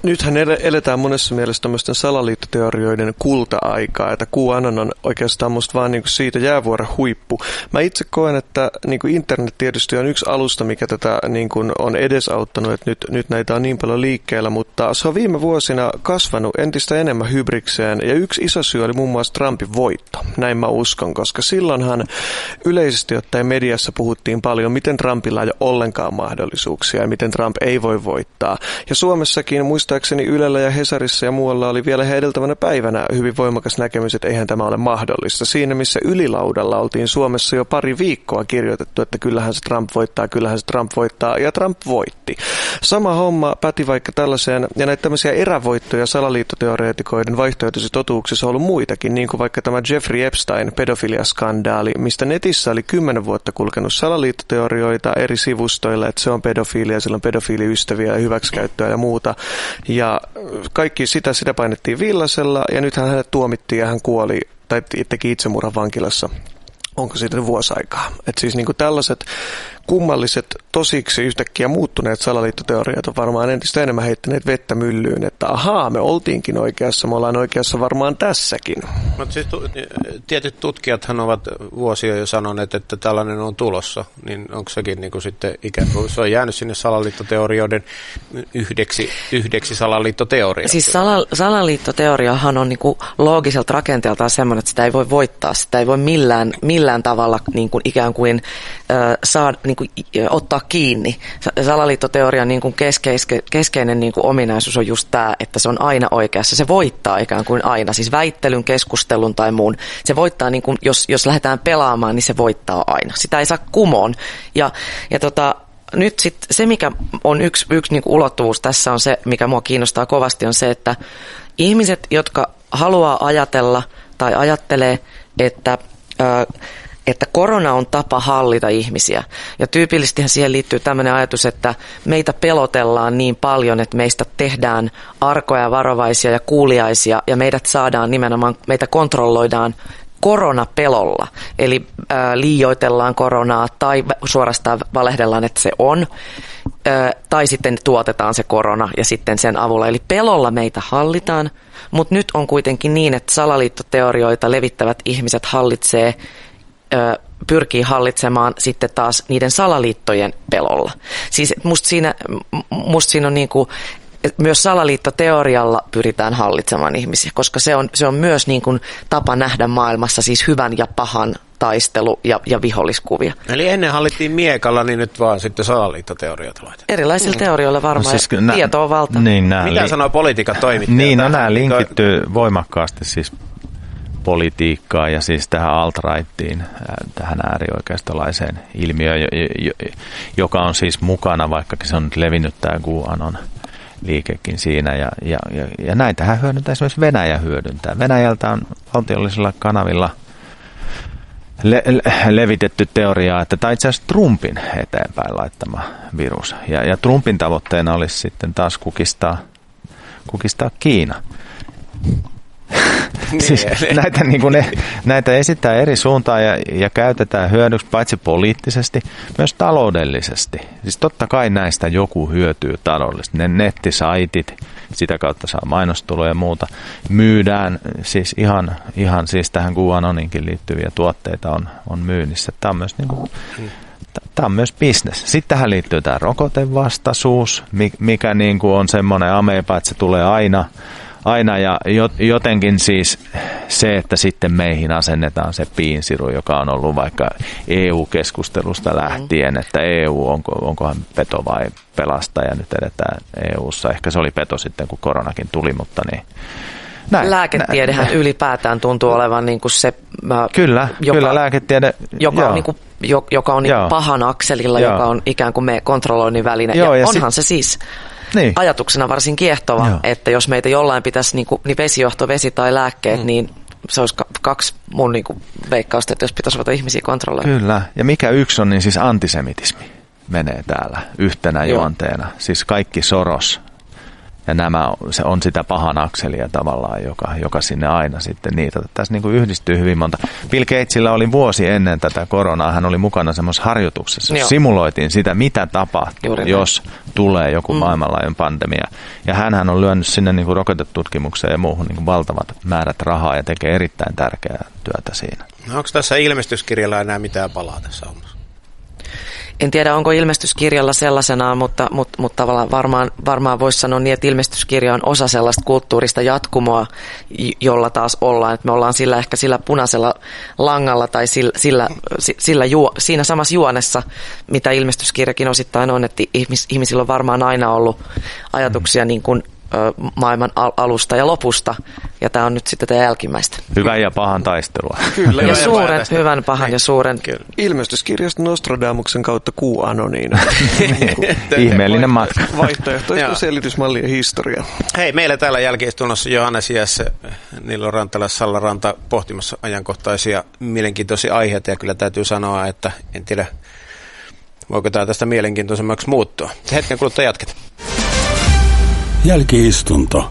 Nythän eletään monessa mielessä tämmöisten salaliittoteorioiden kulta-aikaa, että QAnon on oikeastaan musta vaan niinku siitä jäävuoren huippu. Mä itse koen, että niinku internet tietysti on yksi alusta, mikä tätä niinku on edesauttanut, että nyt, nyt näitä on niin paljon liikkeellä, mutta se on viime vuosina kasvanut entistä enemmän hybrikseen, ja yksi iso syy oli muun muassa Trumpin voitto. Näin mä uskon, koska silloinhan yleisesti ottaen mediassa puhuttiin paljon, miten Trumpilla ei ole ollenkaan mahdollisuuksia ja miten Trump ei voi voittaa. Ja Suomessakin muistaakseni Ylellä ja Hesarissa ja muualla oli vielä ihan edeltävänä päivänä hyvin voimakas näkemys, että eihän tämä ole mahdollista. Siinä, missä ylilaudalla oltiin Suomessa jo pari viikkoa kirjoitettu, että kyllähän se Trump voittaa, kyllähän se Trump voittaa, ja Trump voitti. Sama homma päti vaikka tällaiseen, ja näitä tämmöisiä erävoittoja salaliittoteoreetikoiden vaihtoehtoisissa totuuksissa on ollut muitakin, niin kuin vaikka tämä Jeffrey Epstein pedofiliaskandaali, mistä netissä oli kymmenen vuotta kulkenut salaliittoteorioita eri sivustoilla, että se on pedofiilia, sillä on pedofiiliystäviä ja hyväksikäyttöä ja muuta. Ja kaikki sitä, sitä painettiin villasella, ja nythän hänet tuomittiin ja hän kuoli, tai teki itsemurhan vankilassa. Onko siitä vuosi aikaa? Että siis niin kuin tällaiset kummalliset, tosiksi yhtäkkiä muuttuneet salaliittoteoriat on varmaan entistä enemmän heittäneet vettä myllyyn, että ahaa, me oltiinkin oikeassa, me ollaan oikeassa varmaan tässäkin. No, siis tietyt tutkijathan ovat vuosia jo sanoneet, että tällainen on tulossa, niin onko sekin niin kuin sitten ikään kuin se on jäänyt sinne salaliittoteorioiden yhdeksi, yhdeksi salaliittoteoriaksi? Siis sala, salaliittoteoriahan on niin kuin loogiselta rakenteeltaan semmoinen, että sitä ei voi voittaa, sitä ei voi millään, millään tavalla niin kuin ikään kuin äh, saa niin kuin, ottaa kiinni. Salaliittoteorian niin kuin keskeis- keskeinen niin kuin ominaisuus on just tämä, että se on aina oikeassa. Se voittaa ikään kuin aina, siis väittelyn, keskustelun tai muun. Se voittaa, niin kuin, jos, jos lähdetään pelaamaan, niin se voittaa aina. Sitä ei saa kumoon. Ja, ja tota, nyt sit se, mikä on yksi, yksi niin kuin ulottuvuus tässä on se, mikä mua kiinnostaa kovasti, on se, että ihmiset, jotka haluaa ajatella tai ajattelee, että ää, että korona on tapa hallita ihmisiä. Ja tyypillisestihän siihen liittyy tämmöinen ajatus, että meitä pelotellaan niin paljon, että meistä tehdään arkoja, varovaisia ja kuuliaisia, ja meidät saadaan nimenomaan, meitä kontrolloidaan koronapelolla. Eli ää, liioitellaan koronaa tai suorastaan valehdellaan, että se on, ää, tai sitten tuotetaan se korona ja sitten sen avulla. Eli pelolla meitä hallitaan, mutta nyt on kuitenkin niin, että salaliittoteorioita levittävät ihmiset hallitsee pyrkii hallitsemaan sitten taas niiden salaliittojen pelolla. Siis musta siinä, musta siinä on niin kuin, myös salaliittoteorialla pyritään hallitsemaan ihmisiä, koska se on, se on myös niin kuin tapa nähdä maailmassa siis hyvän ja pahan taistelu ja, ja viholliskuvia. Eli ennen hallittiin miekalla, niin nyt vaan sitten salaliittoteoriat laitetaan. Erilaisilla mm. teorioilla varmaan, no siis, nä- tieto on valta. Niin, mitä li- sanoo politiikan toimittajat? Niin, no nämä linkittyy voimakkaasti siis politiikkaa ja siis tähän alt-rightiin, tähän äärioikeistolaiseen ilmiöön, joka on siis mukana, vaikkakin se on nyt levinnyt tämä QAnon liikekin siinä. Ja, ja, ja näitähän hyödyntää esimerkiksi Venäjä hyödyntää. Venäjältä on valtiollisilla kanavilla le- le- levitetty teoriaa, että tämä itse asiassa Trumpin eteenpäin laittama virus. Ja, ja Trumpin tavoitteena olisi sitten taas kukistaa, kukistaa Kiina. Siis näitä, niin kuin ne, näitä esittää eri suuntaan ja, ja käytetään hyödyksi paitsi poliittisesti, myös taloudellisesti. Siis totta kai näistä joku hyötyy taloudellisesti. Ne nettisaitit, sitä kautta saa mainostuloja ja muuta. Myydään siis ihan, ihan siis tähän QAnoninkin liittyviä tuotteita on, on myynnissä. Tämä on myös, niin kuin, tämä on myös business. Sitten tähän liittyy tämä rokotevastaisuus, mikä niin kuin on semmoinen ameepa, että se tulee aina. Aina ja jotenkin siis se, että sitten meihin asennetaan se piinsiru, joka on ollut vaikka E U-keskustelusta lähtien, että E U, onko, onkohan peto vai pelastaja, nyt edetään E U:ssa. Ehkä se oli peto sitten, kun koronakin tuli, mutta niin. Näin, Lääketiedehän näin. Ylipäätään tuntuu olevan niin kuin se, kyllä, joka, kyllä lääketiede, joka on, niin kuin, joka on niin pahan akselilla, joo. joka on ikään kuin me kontrolloinnin väline. Joo, ja, ja onhan sit, se siis... Niin. Ajatuksena varsin kiehtova, joo. että jos meitä jollain pitäisi, niin, kuin, niin vesijohto, vesi tai lääkkeet, mm. niin se olisi kaksi mun niin kuin, veikkausta, että jos pitäisi ruveta ihmisiä kontrolloida. Kyllä, ja mikä yksi on, niin siis antisemitismi menee täällä yhtenä joo. juonteena. Siis kaikki Soros, Ja nämä, se on sitä pahan akselia tavallaan, joka, joka sinne aina sitten niitä. Tässä niin kuin yhdistyy hyvin monta. Bill Gatesilla oli vuosi ennen tätä koronaa, hän oli mukana semmoisessa harjoituksessa, jossa simuloitiin sitä, mitä tapahtuu, Juuri jos näin. tulee joku mm. maailmanlaajuinen pandemia. Ja hänhän on lyönyt sinne niin kuin rokotetutkimukseen ja muuhun niin kuin valtavat määrät rahaa ja tekee erittäin tärkeää työtä siinä. No, onko tässä ilmestyskirjalla enää mitään palaa tässä hommassa? En tiedä, onko ilmestyskirjalla sellaisenaan, mutta, mutta, mutta tavallaan varmaan, varmaan voisi sanoa niin, että ilmestyskirja on osa sellaista kulttuurista jatkumoa, jolla taas ollaan. Että me ollaan sillä ehkä sillä punaisella langalla tai sillä, sillä, sillä juo, siinä samassa juonessa, mitä ilmestyskirjakin osittain on, että ihmis, ihmisillä on varmaan aina ollut ajatuksia niin kuin maailman alusta ja lopusta, ja tämä on nyt sitten tätä jälkimmäistä. Hyvän ja pahan taistelua. Kyllä. Ja suuren, hyvän, pahan ja suuren. Ilmestyskirjasta Nostradamuksen kautta QAnoniin. Ihmeellinen matka. Vaihtoehtoista selitysmalli ja historia. Hei, meillä täällä jälki-istunnossa Johannes Iässä, Niilo Rantala, Salla Ranta pohtimassa ajankohtaisia mielenkiintoisia aiheita, ja kyllä täytyy sanoa, että en tiedä, voiko tämä tästä mielenkiintoisemmaksi muuttua. Hetken kuluttua jatketaan. Jälki-istunto.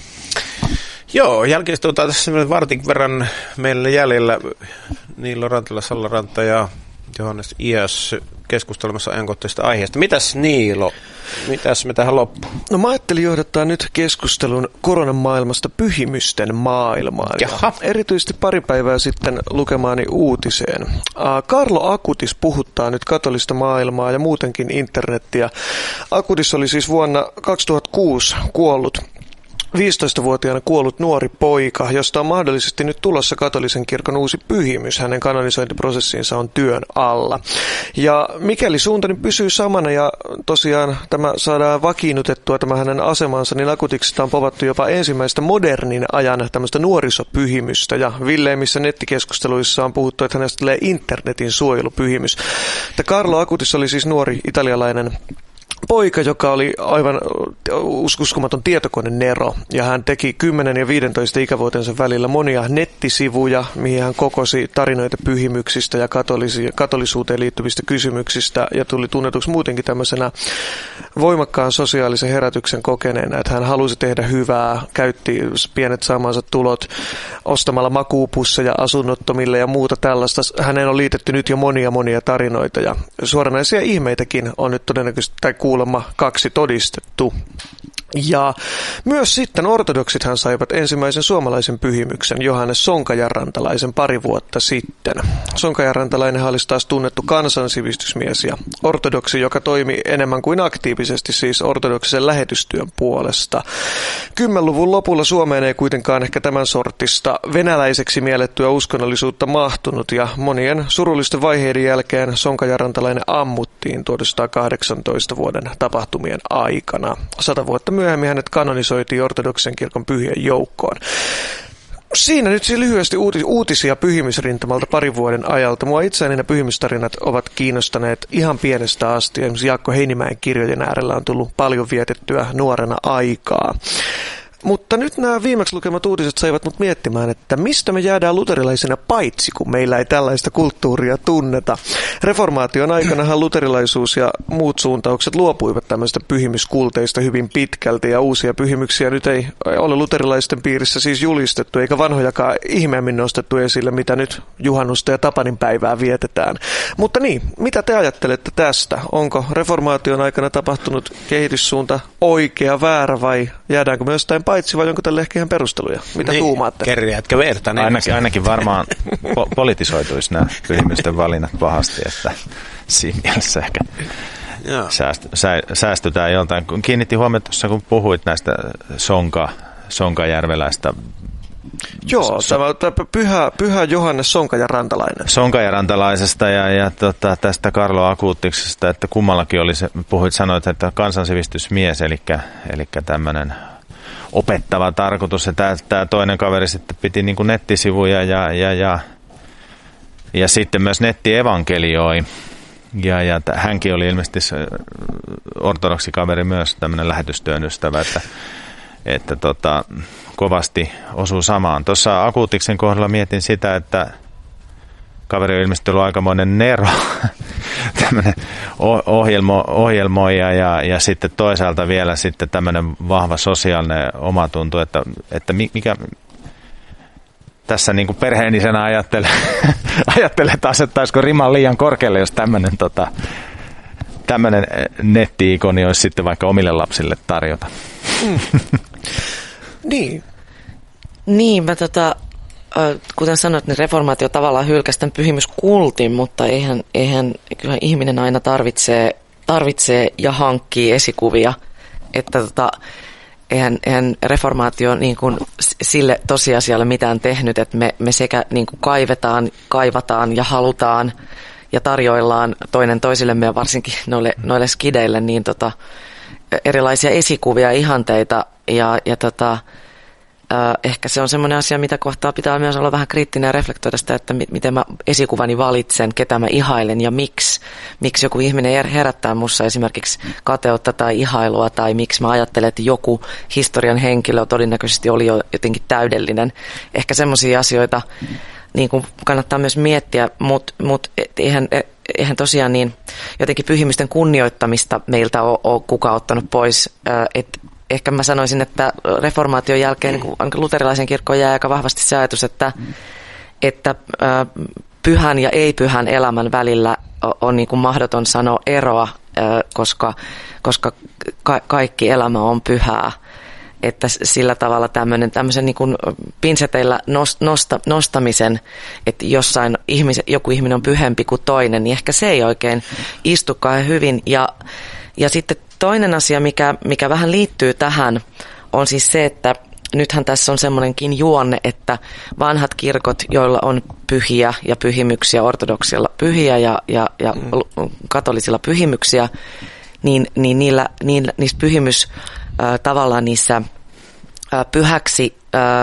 Joo, jälki-istunto on tässä vartin verran meillä jäljellä. Niilo Rantala, Salla Ranta ja Johannes Iäs keskustelemassa ajankohtaisista aiheista. Mitäs Niilo? Mitäs me tähän loppuun? No mä ajattelin johdattaa nyt keskustelun koronan maailmasta pyhimysten maailmaan. Jaha. Erityisesti pari päivää sitten lukemaani uutiseen. Carlo Acutis puhuttaa nyt katolista maailmaa ja muutenkin internettiä. Acutis oli siis vuonna kaksituhattakuusi kuollut. viisitoistavuotiaana kuollut nuori poika, josta on mahdollisesti nyt tulossa katolisen kirkon uusi pyhimys. Hänen kanonisointiprosessinsa on työn alla. Ja mikäli suunta niin pysyy samana ja tosiaan tämä saadaan vakiinnutettua tämä hänen asemansa, niin Acutiksesta on povattu jopa ensimmäistä modernin ajan tämmöistä nuorisopyhimystä. Ja villeimmissä nettikeskusteluissa on puhuttu, että hänestä tulee internetin suojelupyhimys. Että Carlo Acutis oli siis nuori italialainen poika, joka oli aivan uskomaton tietokonenero, ja hän teki kymmenen ja viidentoista ikävuotensa välillä monia nettisivuja, mihin hän kokosi tarinoita pyhimyksistä ja katolisi- katolisuuteen liittyvistä kysymyksistä, ja tuli tunnetuksi muutenkin tämmöisenä voimakkaan sosiaalisen herätyksen kokeneena, että hän halusi tehdä hyvää, käytti pienet saamansa tulot ostamalla makuupusseja asunnottomille ja muuta tällaista. Häneen on liitetty nyt jo monia monia tarinoita, ja suoranaisia ihmeitäkin on nyt todennäköisesti, tai kuulemma kaksi todistettu. Ja myös sitten ortodoksithan saivat ensimmäisen suomalaisen pyhimyksen, Johannes Sonkajarantalaisen, pari vuotta sitten. Sonkajarantalainen olisi taas tunnettu kansansivistysmies ja ortodoksi, joka toimi enemmän kuin aktiivisesti siis ortodoksisen lähetystyön puolesta. Kymmenluvun lopulla Suomeen ei kuitenkaan ehkä tämän sortista venäläiseksi miellettyä uskonnollisuutta mahtunut, ja monien surullisten vaiheiden jälkeen Sonkajarantalainen ammuttiin tuhatyhdeksänsataakahdeksantoista vuoden tapahtumien aikana. Sata vuotta myöhemmin hänet kanonisoitiin ortodoksen kirkon pyhien joukkoon. Siinä nyt siis lyhyesti uutisia pyhimysrintamalta parin vuoden ajalta. Mua itseäni ne pyhimystarinat ovat kiinnostaneet ihan pienestä asti. Esimerkiksi Jaakko Heinimäen kirjojen äärellä on tullut paljon vietettyä nuorena aikaa. Mutta nyt nämä viimeksi lukemat uutiset saivat mut miettimään, että mistä me jäädään luterilaisina paitsi, kun meillä ei tällaista kulttuuria tunneta. Reformaation aikanahan luterilaisuus ja muut suuntaukset luopuivat tämmöistä pyhimyskulteista hyvin pitkälti, ja uusia pyhimyksiä nyt ei ole luterilaisten piirissä siis julistettu, eikä vanhojakaan ihmeemmin nostettu esille, mitä nyt juhannusta ja Tapanin päivää vietetään. Mutta niin, mitä te ajattelette tästä? Onko reformaation aikana tapahtunut kehityssuunta oikea, väärä, vai jäädäänkö me jostain paitsi, vai onko tälle ehkä ihan perusteluja? Mitä niin, tuumaatte? Kerjäätkö verta? Ainakin, ainakin varmaan po- politisoituisi nämä pyhimysten valinnat pahasti, että siinä mielessä ehkä sääst- sä- säästytään joltain. Kiinnitin huomioon tuossa, kun puhuit näistä Sonka, Sonkajärveläistä. Joo, so- tämä pyhä, pyhä Johannes Sonkajarantalainen. Sonkajarantalaisesta ja, ja tota, tästä Carlo Acutiksesta, että kummallakin oli se, puhuit, sanoit, että kansansivistysmies, eli, eli tämmöinen opettava tarkoitus, ja tämä, tämä toinen kaveri sitten piti niin kuin nettisivuja ja, ja, ja, ja sitten myös nettievankelioi. Ja, ja t- hänkin oli ilmeisesti ortodoksi kaveri myös, tämmöinen lähetystyön ystävä, että, että tota, kovasti osuu samaan. Tuossa Acutiksen kohdalla mietin sitä, että kaveri on ilmeisesti ollut aikamoinen nero, tämmöinen ohjelmo, ohjelmoija ja, ja sitten toisaalta vielä sitten tämmöinen vahva sosiaalinen omatunto, että, että mikä tässä niin kuin perheenisenä ajattelee, ajattelee, että asettaisiko rima liian korkealle, jos tämmöinen tota, tämmöinen netti-ikoni olisi sitten vaikka omille lapsille tarjota. Mm. Niin. Niin, mä tota, kuten sanoit, niin reformaatio tavallaan hylkäsi tämän pyhimyskultin, mutta eihän, eihän kyllä ihminen aina tarvitsee, tarvitsee ja hankkii esikuvia, että tota, eihän, eihän reformaatio niin kuin sille tosiasialle mitään tehnyt, että me, me sekä niin kuin kaivetaan, kaivataan ja halutaan ja tarjoillaan toinen toisillemme ja varsinkin noille, noille skideille niin tota, erilaisia esikuvia, ihanteita ja, ja tota, äh, ehkä se on semmoinen asia, mitä kohtaa pitää myös olla vähän kriittinen ja reflektoida sitä, että mi- miten mä esikuvani valitsen, ketä mä ihailen ja miksi. Miksi joku ihminen herättää mussa esimerkiksi kateutta tai ihailua tai miksi mä ajattelen, että joku historian henkilö todennäköisesti oli jo jotenkin täydellinen. Ehkä semmoisia asioita niin kuin kannattaa myös miettiä, mutta mut, eihän, eihän tosiaan niin jotenkin pyhimysten kunnioittamista meiltä ole, ole kukaan ottanut pois. Et ehkä mä sanoisin, että reformaation jälkeen niin luterilaisen kirkkoon jää aika vahvasti se ajatus, että, että pyhän ja ei-pyhän elämän välillä on niin kuin mahdoton sanoa eroa, koska, koska ka- kaikki elämä on pyhää. Että sillä tavalla tämmöinen, tämmöisen niin kuin pinseteillä nosta, nostamisen, että jossain ihmisen, joku ihminen on pyhempi kuin toinen, niin ehkä se ei oikein istukaan hyvin. Ja, ja sitten toinen asia, mikä, mikä vähän liittyy tähän, on siis se, että nythän tässä on semmoinenkin juonne, että vanhat kirkot, joilla on pyhiä ja pyhimyksiä, ortodoksilla pyhiä ja, ja, ja katolisilla pyhimyksiä, niin, niin niillä, niillä, niissä pyhimys tavallaan niissä pyhäksi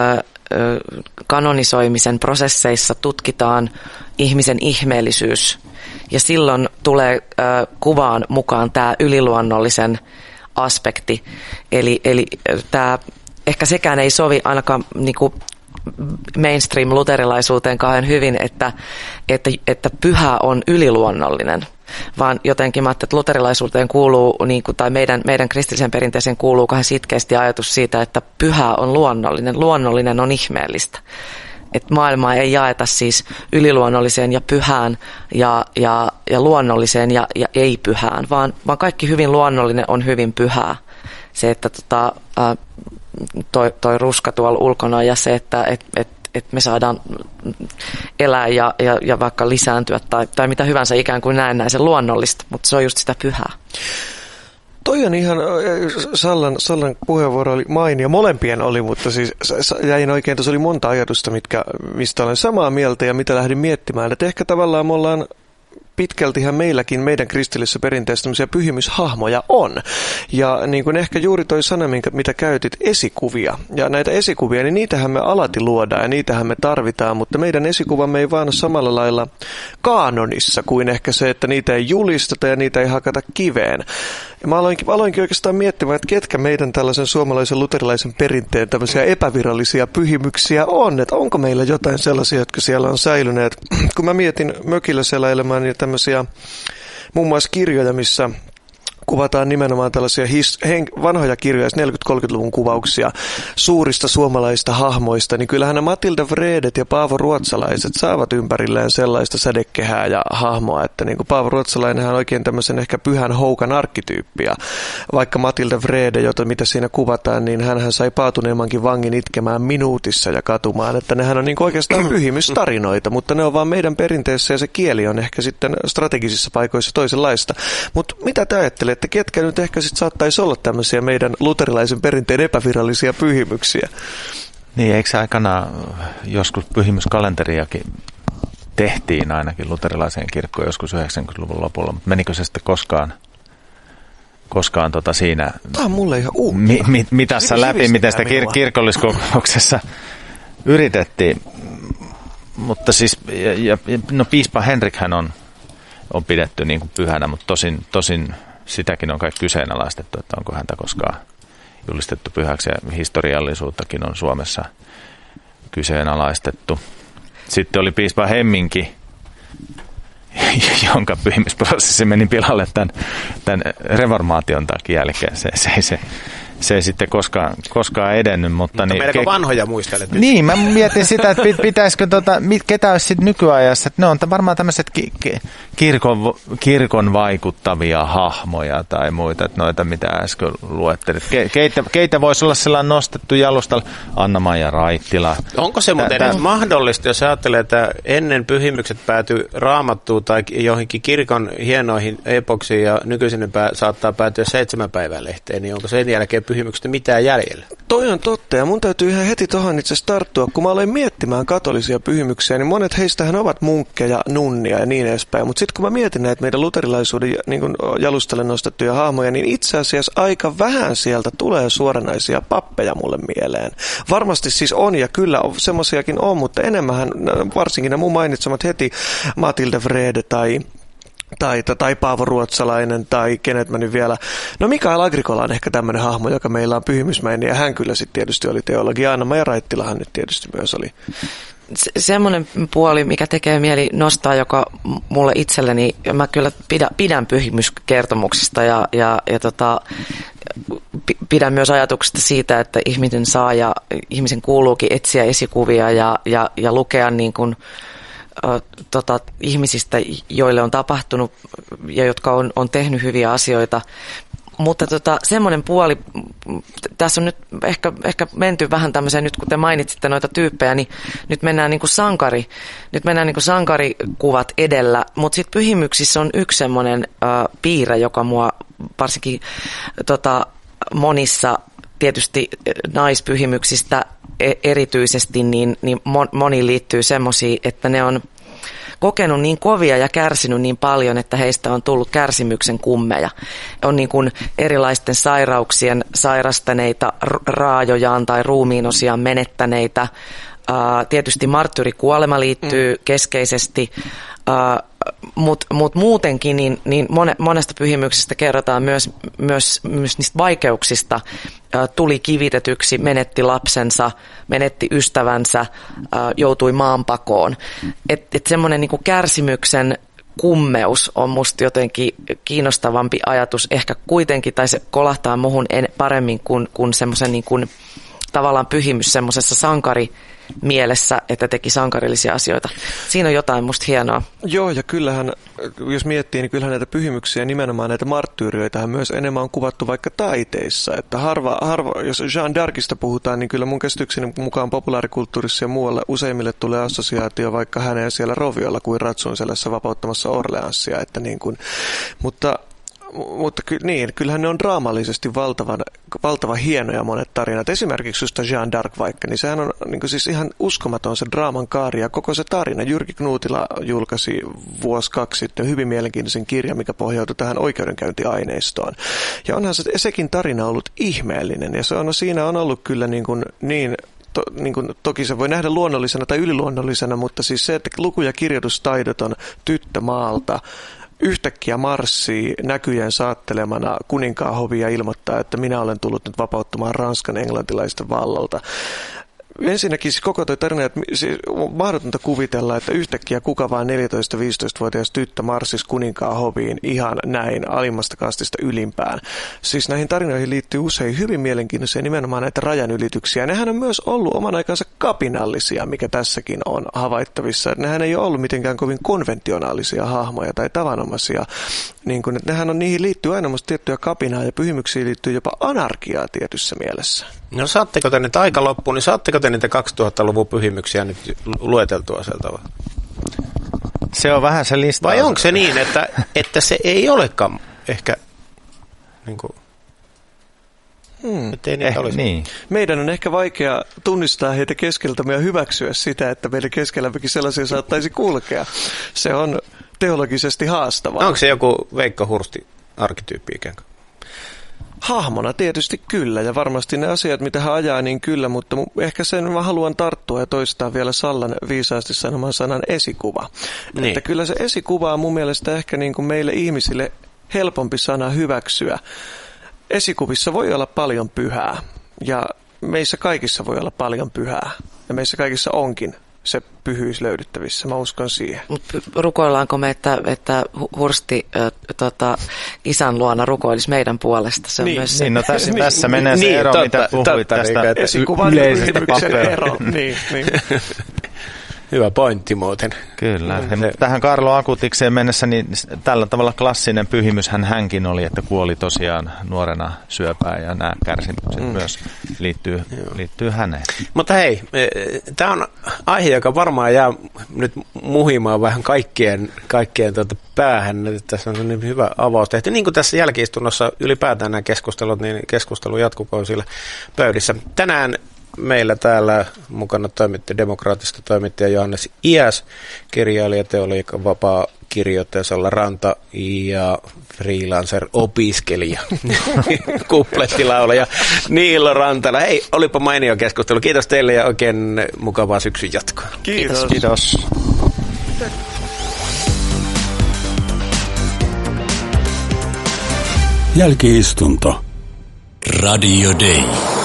kanonisoimisen prosesseissa tutkitaan ihmisen ihmeellisyys. Ja silloin tulee kuvaan mukaan tämä yliluonnollisen aspekti. Eli, eli tämä, ehkä sekään ei sovi ainakaan niinku mainstream-luterilaisuuteen kauhean hyvin, että, että, että pyhä on yliluonnollinen. Vaan jotenkin mä ajattelin, että luterilaisuuteen kuuluu, niin kuin, tai meidän, meidän kristillisen perinteeseen kuuluu kauhean sitkeästi ajatus siitä, että pyhä on luonnollinen, luonnollinen on ihmeellistä. Että maailmaa ei jaeta siis yliluonnolliseen ja pyhään ja, ja, ja luonnolliseen ja, ja ei-pyhään, vaan, vaan kaikki hyvin luonnollinen on hyvin pyhää. Se, että tota, toi, toi ruska tuolla ulkona ja se, että et, et, että me saadaan elää ja, ja, ja vaikka lisääntyä tai, tai mitä hyvänsä ikään kuin näennäisen luonnollista, mutta se on just sitä pyhää. Toi on ihan, Sallan, Sallan puheenvuoro oli mainio, molempien oli, mutta siis jäin oikein, tuossa oli monta ajatusta, mitkä, mistä olen samaa mieltä ja mitä lähdin miettimään, että ehkä tavallaan me ollaan pitkältihän meilläkin, meidän kristillisessä perinteessä tämmöisiä pyhimyshahmoja on. Ja niin kuin ehkä juuri toi sana, minkä, mitä käytit, esikuvia. Ja näitä esikuvia, niin niitähän me alati luodaan ja niitähän me tarvitaan, mutta meidän esikuvamme ei vaan ole samalla lailla kaanonissa kuin ehkä se, että niitä ei julisteta ja niitä ei hakata kiveen. Ja mä aloinkin, aloinkin oikeastaan miettimään, että ketkä meidän tällaisen suomalaisen luterilaisen perinteen tämmöisiä epävirallisia pyhimyksiä on. Että onko meillä jotain sellaisia, jotka siellä on säilyneet. Kun mä mietin mökillä seläilemään niin tämmöisiä muun muassa kirjoja, missä kuvataan nimenomaan tällaisia his, hen, vanhoja kirjoja, neljäkymmentä-kolmekymmentäluvun kuvauksia suurista suomalaisista hahmoista, niin kyllähän nämä Matilda Vredet ja Paavo Ruotsalaiset saavat ympärilleen sellaista sädekehää ja hahmoa, että niin kuin Paavo Ruotsalainenhan on oikein tämmöisen ehkä pyhän houkan arkkityyppiä. Vaikka Matilda Vrede, jota mitä siinä kuvataan, niin hänhän sai paatuneemmankin vangin itkemään minuutissa ja katumaan, että nehän on niin kuin oikeastaan pyhimystarinoita, mutta ne on vaan meidän perinteessä ja se kieli on ehkä sitten strategisissa paikoissa toisenlaista. Mutta mitä te ajattelet? Että ketkä nyt ehkä sitten saattaisi olla tämmöisiä meidän luterilaisen perinteen epävirallisia pyhimyksiä? Niin, eikö se aikana joskus pyhimyskalenteriakin tehtiin ainakin luterilaiseen kirkkoon joskus yhdeksänkymmentäluvun lopulla, mutta menikö se sitten koskaan, koskaan tota siinä ah, mulle ihan uutta. Mi, mi, mitassa läpi, miten sitä kir- kirkolliskokouksessa yritettiin. Mutta siis, ja, ja, no piispa Henrikhän on, on pidetty niin kuin pyhänä, mutta tosin, tosin sitäkin on kai kyseenalaistettu, että onko häntä koskaan julistettu pyhäksi ja historiallisuuttakin on Suomessa kyseenalaistettu. Sitten oli piispa Hemminki, jonka pyhimysprosessi meni pilalle tämän, tämän reformaation takia, eli se, se, se, se ei sitten koskaan, koskaan edennyt. Mutta, mutta niin, melko vanhoja muistelet nyt. Niin, mä mietin sitä, että pitäisikö, tota, ketä olisi sitten nykyajassa, että ne on varmaan tämmöiset ki, ki, kirkon, kirkon vaikuttavia hahmoja tai muita, että noita mitä äsken luettelit. Ke, keitä, keitä voisi olla sellainen nostettu jalustalla? Anna-Maija Raittila. Onko se muuten edes mahdollista, jos ajattelee, että ennen pyhimykset päätyy Raamattuun tai johonkin kirkon hienoihin epoksiin ja nykyisin pää, saattaa päätyä seitsemän päivän lehteen, niin onko sen jälkeen pyhimyksestä mitään jäljellä? Toi on totta, ja mun täytyy ihan heti tuohon itse asiassa tarttua. Kun mä aloin miettimään katolisia pyhimyksiä, niin monet heistähän ovat munkkeja, nunnia ja niin edespäin. Mutta sitten kun mä mietin näitä meidän luterilaisuuden niin kun jalustalle nostettuja hahmoja, niin itse asiassa aika vähän sieltä tulee suoranaisia pappeja mulle mieleen. Varmasti siis on, ja kyllä semmoisiakin on, mutta enemmän varsinkin ne mun mainitsemat heti Matilde Vrede tai Tai, tai Paavo Ruotsalainen, tai kenet mä nyt vielä. No Mikael Agricola on ehkä tämmöinen hahmo, joka meillä on pyhimysmäinen, ja hän kyllä sitten tietysti oli teologi. Anna-Maija Raittilahan nyt tietysti myös oli. Se, semmoinen puoli, mikä tekee mieli nostaa, joka mulle itselleni, mä kyllä pidän, pidän pyhimyskertomuksista, ja, ja, ja tota, pidän myös ajatuksesta siitä, että ihminen saa, ja ihmisen kuuluukin etsiä esikuvia, ja, ja, ja lukea niin kuin Tota, ihmisistä, joille on tapahtunut ja jotka on, on tehnyt hyviä asioita. Mutta tota, semmoinen puoli, tässä on nyt ehkä, ehkä menty vähän tämmöiseen, nyt kun te mainitsitte noita tyyppejä, niin nyt mennään niin kuin sankari, nyt mennään niin kuin sankarikuvat edellä, mutta sitten pyhimyksissä on yksi semmoinen äh, piirre, joka mua varsinkin tota, monissa tietysti naispyhimyksistä erityisesti, niin, niin moni liittyy semmoisia, että ne on kokenut niin kovia ja kärsinyt niin paljon, että heistä on tullut kärsimyksen kummeja. On niin kuin erilaisten sairauksien sairastaneita, raajojaan tai ruumiinosiaan menettäneitä. Tietysti marttyyrikuolema liittyy mm. keskeisesti, mutta mut muutenkin niin, niin monesta pyhimyksestä kerrotaan myös, myös, myös niistä vaikeuksista. Tuli kivitetyksi, menetti lapsensa, menetti ystävänsä, joutui maanpakoon. Että et semmoinen niinku kärsimyksen kummeus on musta jotenkin kiinnostavampi ajatus ehkä kuitenkin, tai se kolahtaa muhun paremmin kuin, kuin semmoisen niinku, tavallaan pyhimys semmoisessa sankari mielessä, että teki sankarillisia asioita. Siinä on jotain musta hienoa. Joo, ja kyllähän, jos miettii, niin kyllähän näitä pyhimyksiä, nimenomaan näitä marttyyriöitähän myös enemmän on kuvattu vaikka taiteissa. Että harva, harva jos Jeanne d'Arcista puhutaan, niin kyllä mun käsitykseni mukaan populaarikulttuurissa ja muualla useimmille tulee assosiaatio vaikka häneen siellä roviolla kuin Ratsun selässä vapauttamassa Orleanssia. Että niin kuin, mutta Mutta ky, niin, kyllähän ne on draamallisesti valtavan, valtavan hienoja monet tarinat. Esimerkiksi just Jeanne d'Arc vaikka, niin sehän on niin kuin siis ihan uskomaton se draaman kaari ja koko se tarina. Jyrki Knuutila julkaisi vuosi kaksi sitten hyvin mielenkiintoisen kirjan, mikä pohjautui tähän oikeudenkäyntiaineistoon. Ja onhan se, sekin tarina ollut ihmeellinen ja se on, no siinä on ollut kyllä niin, kuin, niin To, niin kuin, toki se voi nähdä luonnollisena tai yliluonnollisena, mutta siis se, että luku- ja kirjoitustaidoton tyttö maalta yhtäkkiä marssii näkyjen saattelemana kuninkaan hovi ja ilmoittaa, että minä olen tullut nyt vapauttamaan Ranskan englantilaisten vallalta. Ensinnäkin siis koko tuo tarina, että siis on mahdotonta kuvitella, että yhtäkkiä kuka vaan neljätoista-viisitoistavuotias tyttö marssisi kuninkaan hoviin ihan näin alimmasta kastista ylimpään. Siis näihin tarinoihin liittyy usein hyvin mielenkiintoisia nimenomaan näitä rajanylityksiä. Nehän on myös ollut oman aikansa kapinallisia, mikä tässäkin on havaittavissa. Nehän ei ole ollut mitenkään kovin konventionaalisia hahmoja tai tavanomaisia. Niin kun, nehän on, niihin liittyy aina musta tiettyä kapinaa ja pyhimyksiin liittyy jopa anarkiaa tietyssä mielessä. No saatteko te nyt aika loppuun, niin saatteko te niitä kaksituhattaluvun pyhimyksiä nyt lueteltua sieltä vai? Se on vähän se lista. Vai onko se niin, että, että se ei olekaan ehkä niin kuin, hmm. ettei niitä eh, olisi? Niin. Meidän on ehkä vaikea tunnistaa heitä keskeltämme ja hyväksyä sitä, että meidän keskellämmekin sellaisia saattaisi kulkea. Se on teologisesti haastavaa. Onko se joku Veikko Hursti arkkityyppi ikään kuin? Hahmona tietysti kyllä, ja varmasti ne asiat, mitä hän ajaa, niin kyllä, mutta ehkä sen mä haluan tarttua ja toistaa vielä Sallan viisaasti sanoman sanan esikuva. Niin. Että kyllä se esikuva on mun mielestä ehkä niin kuin meille ihmisille helpompi sana hyväksyä. Esikuvissa voi olla paljon pyhää, ja meissä kaikissa voi olla paljon pyhää, ja meissä kaikissa onkin se pyhyys löydyttävissä. Mä uskon siihen. Mut rukoillaanko me, että, että Hursti äh, tota, isän luona rukoilisi meidän puolesta? Se on niin, myös se. Niin, no tässä, tässä menee se niin, ero, totta, mitä puhuit totta, tästä niin, esikuvan yleisestä paperia. ero. niin, niin. Hyvä pointti muuten. Kyllä. Mm. Ja tähän Kaarlo Akutikseen mennessä, niin tällä tavalla klassinen pyhimyshän hänkin oli, että kuoli tosiaan nuorena syöpään ja nämä kärsimykset mm. myös liittyy, liittyy häneen. Mutta hei, tämä on aihe, joka varmaan jää nyt muhimaan vähän kaikkien, kaikkien tuota päähän. Tässä on niin hyvä avaus tehty. Niin kuin tässä jälki-istunnossa ylipäätään nämä keskustelut, niin keskustelu jatkukoon siellä pöydissä. Tänään meillä täällä mukana toimitti demokraattista toimittaja Johannes Iäs, kirjailija, teologian vapaa kirjoittaja Salla Ranta ja freelancer-opiskelija, kuplettilaulaja Niilo Rantala. Hei, olipa mainio keskustelu. Kiitos teille ja oikein mukavaa syksyn jatkoa. Kiitos. Kiitos. Jälki-istunto. Radio Day.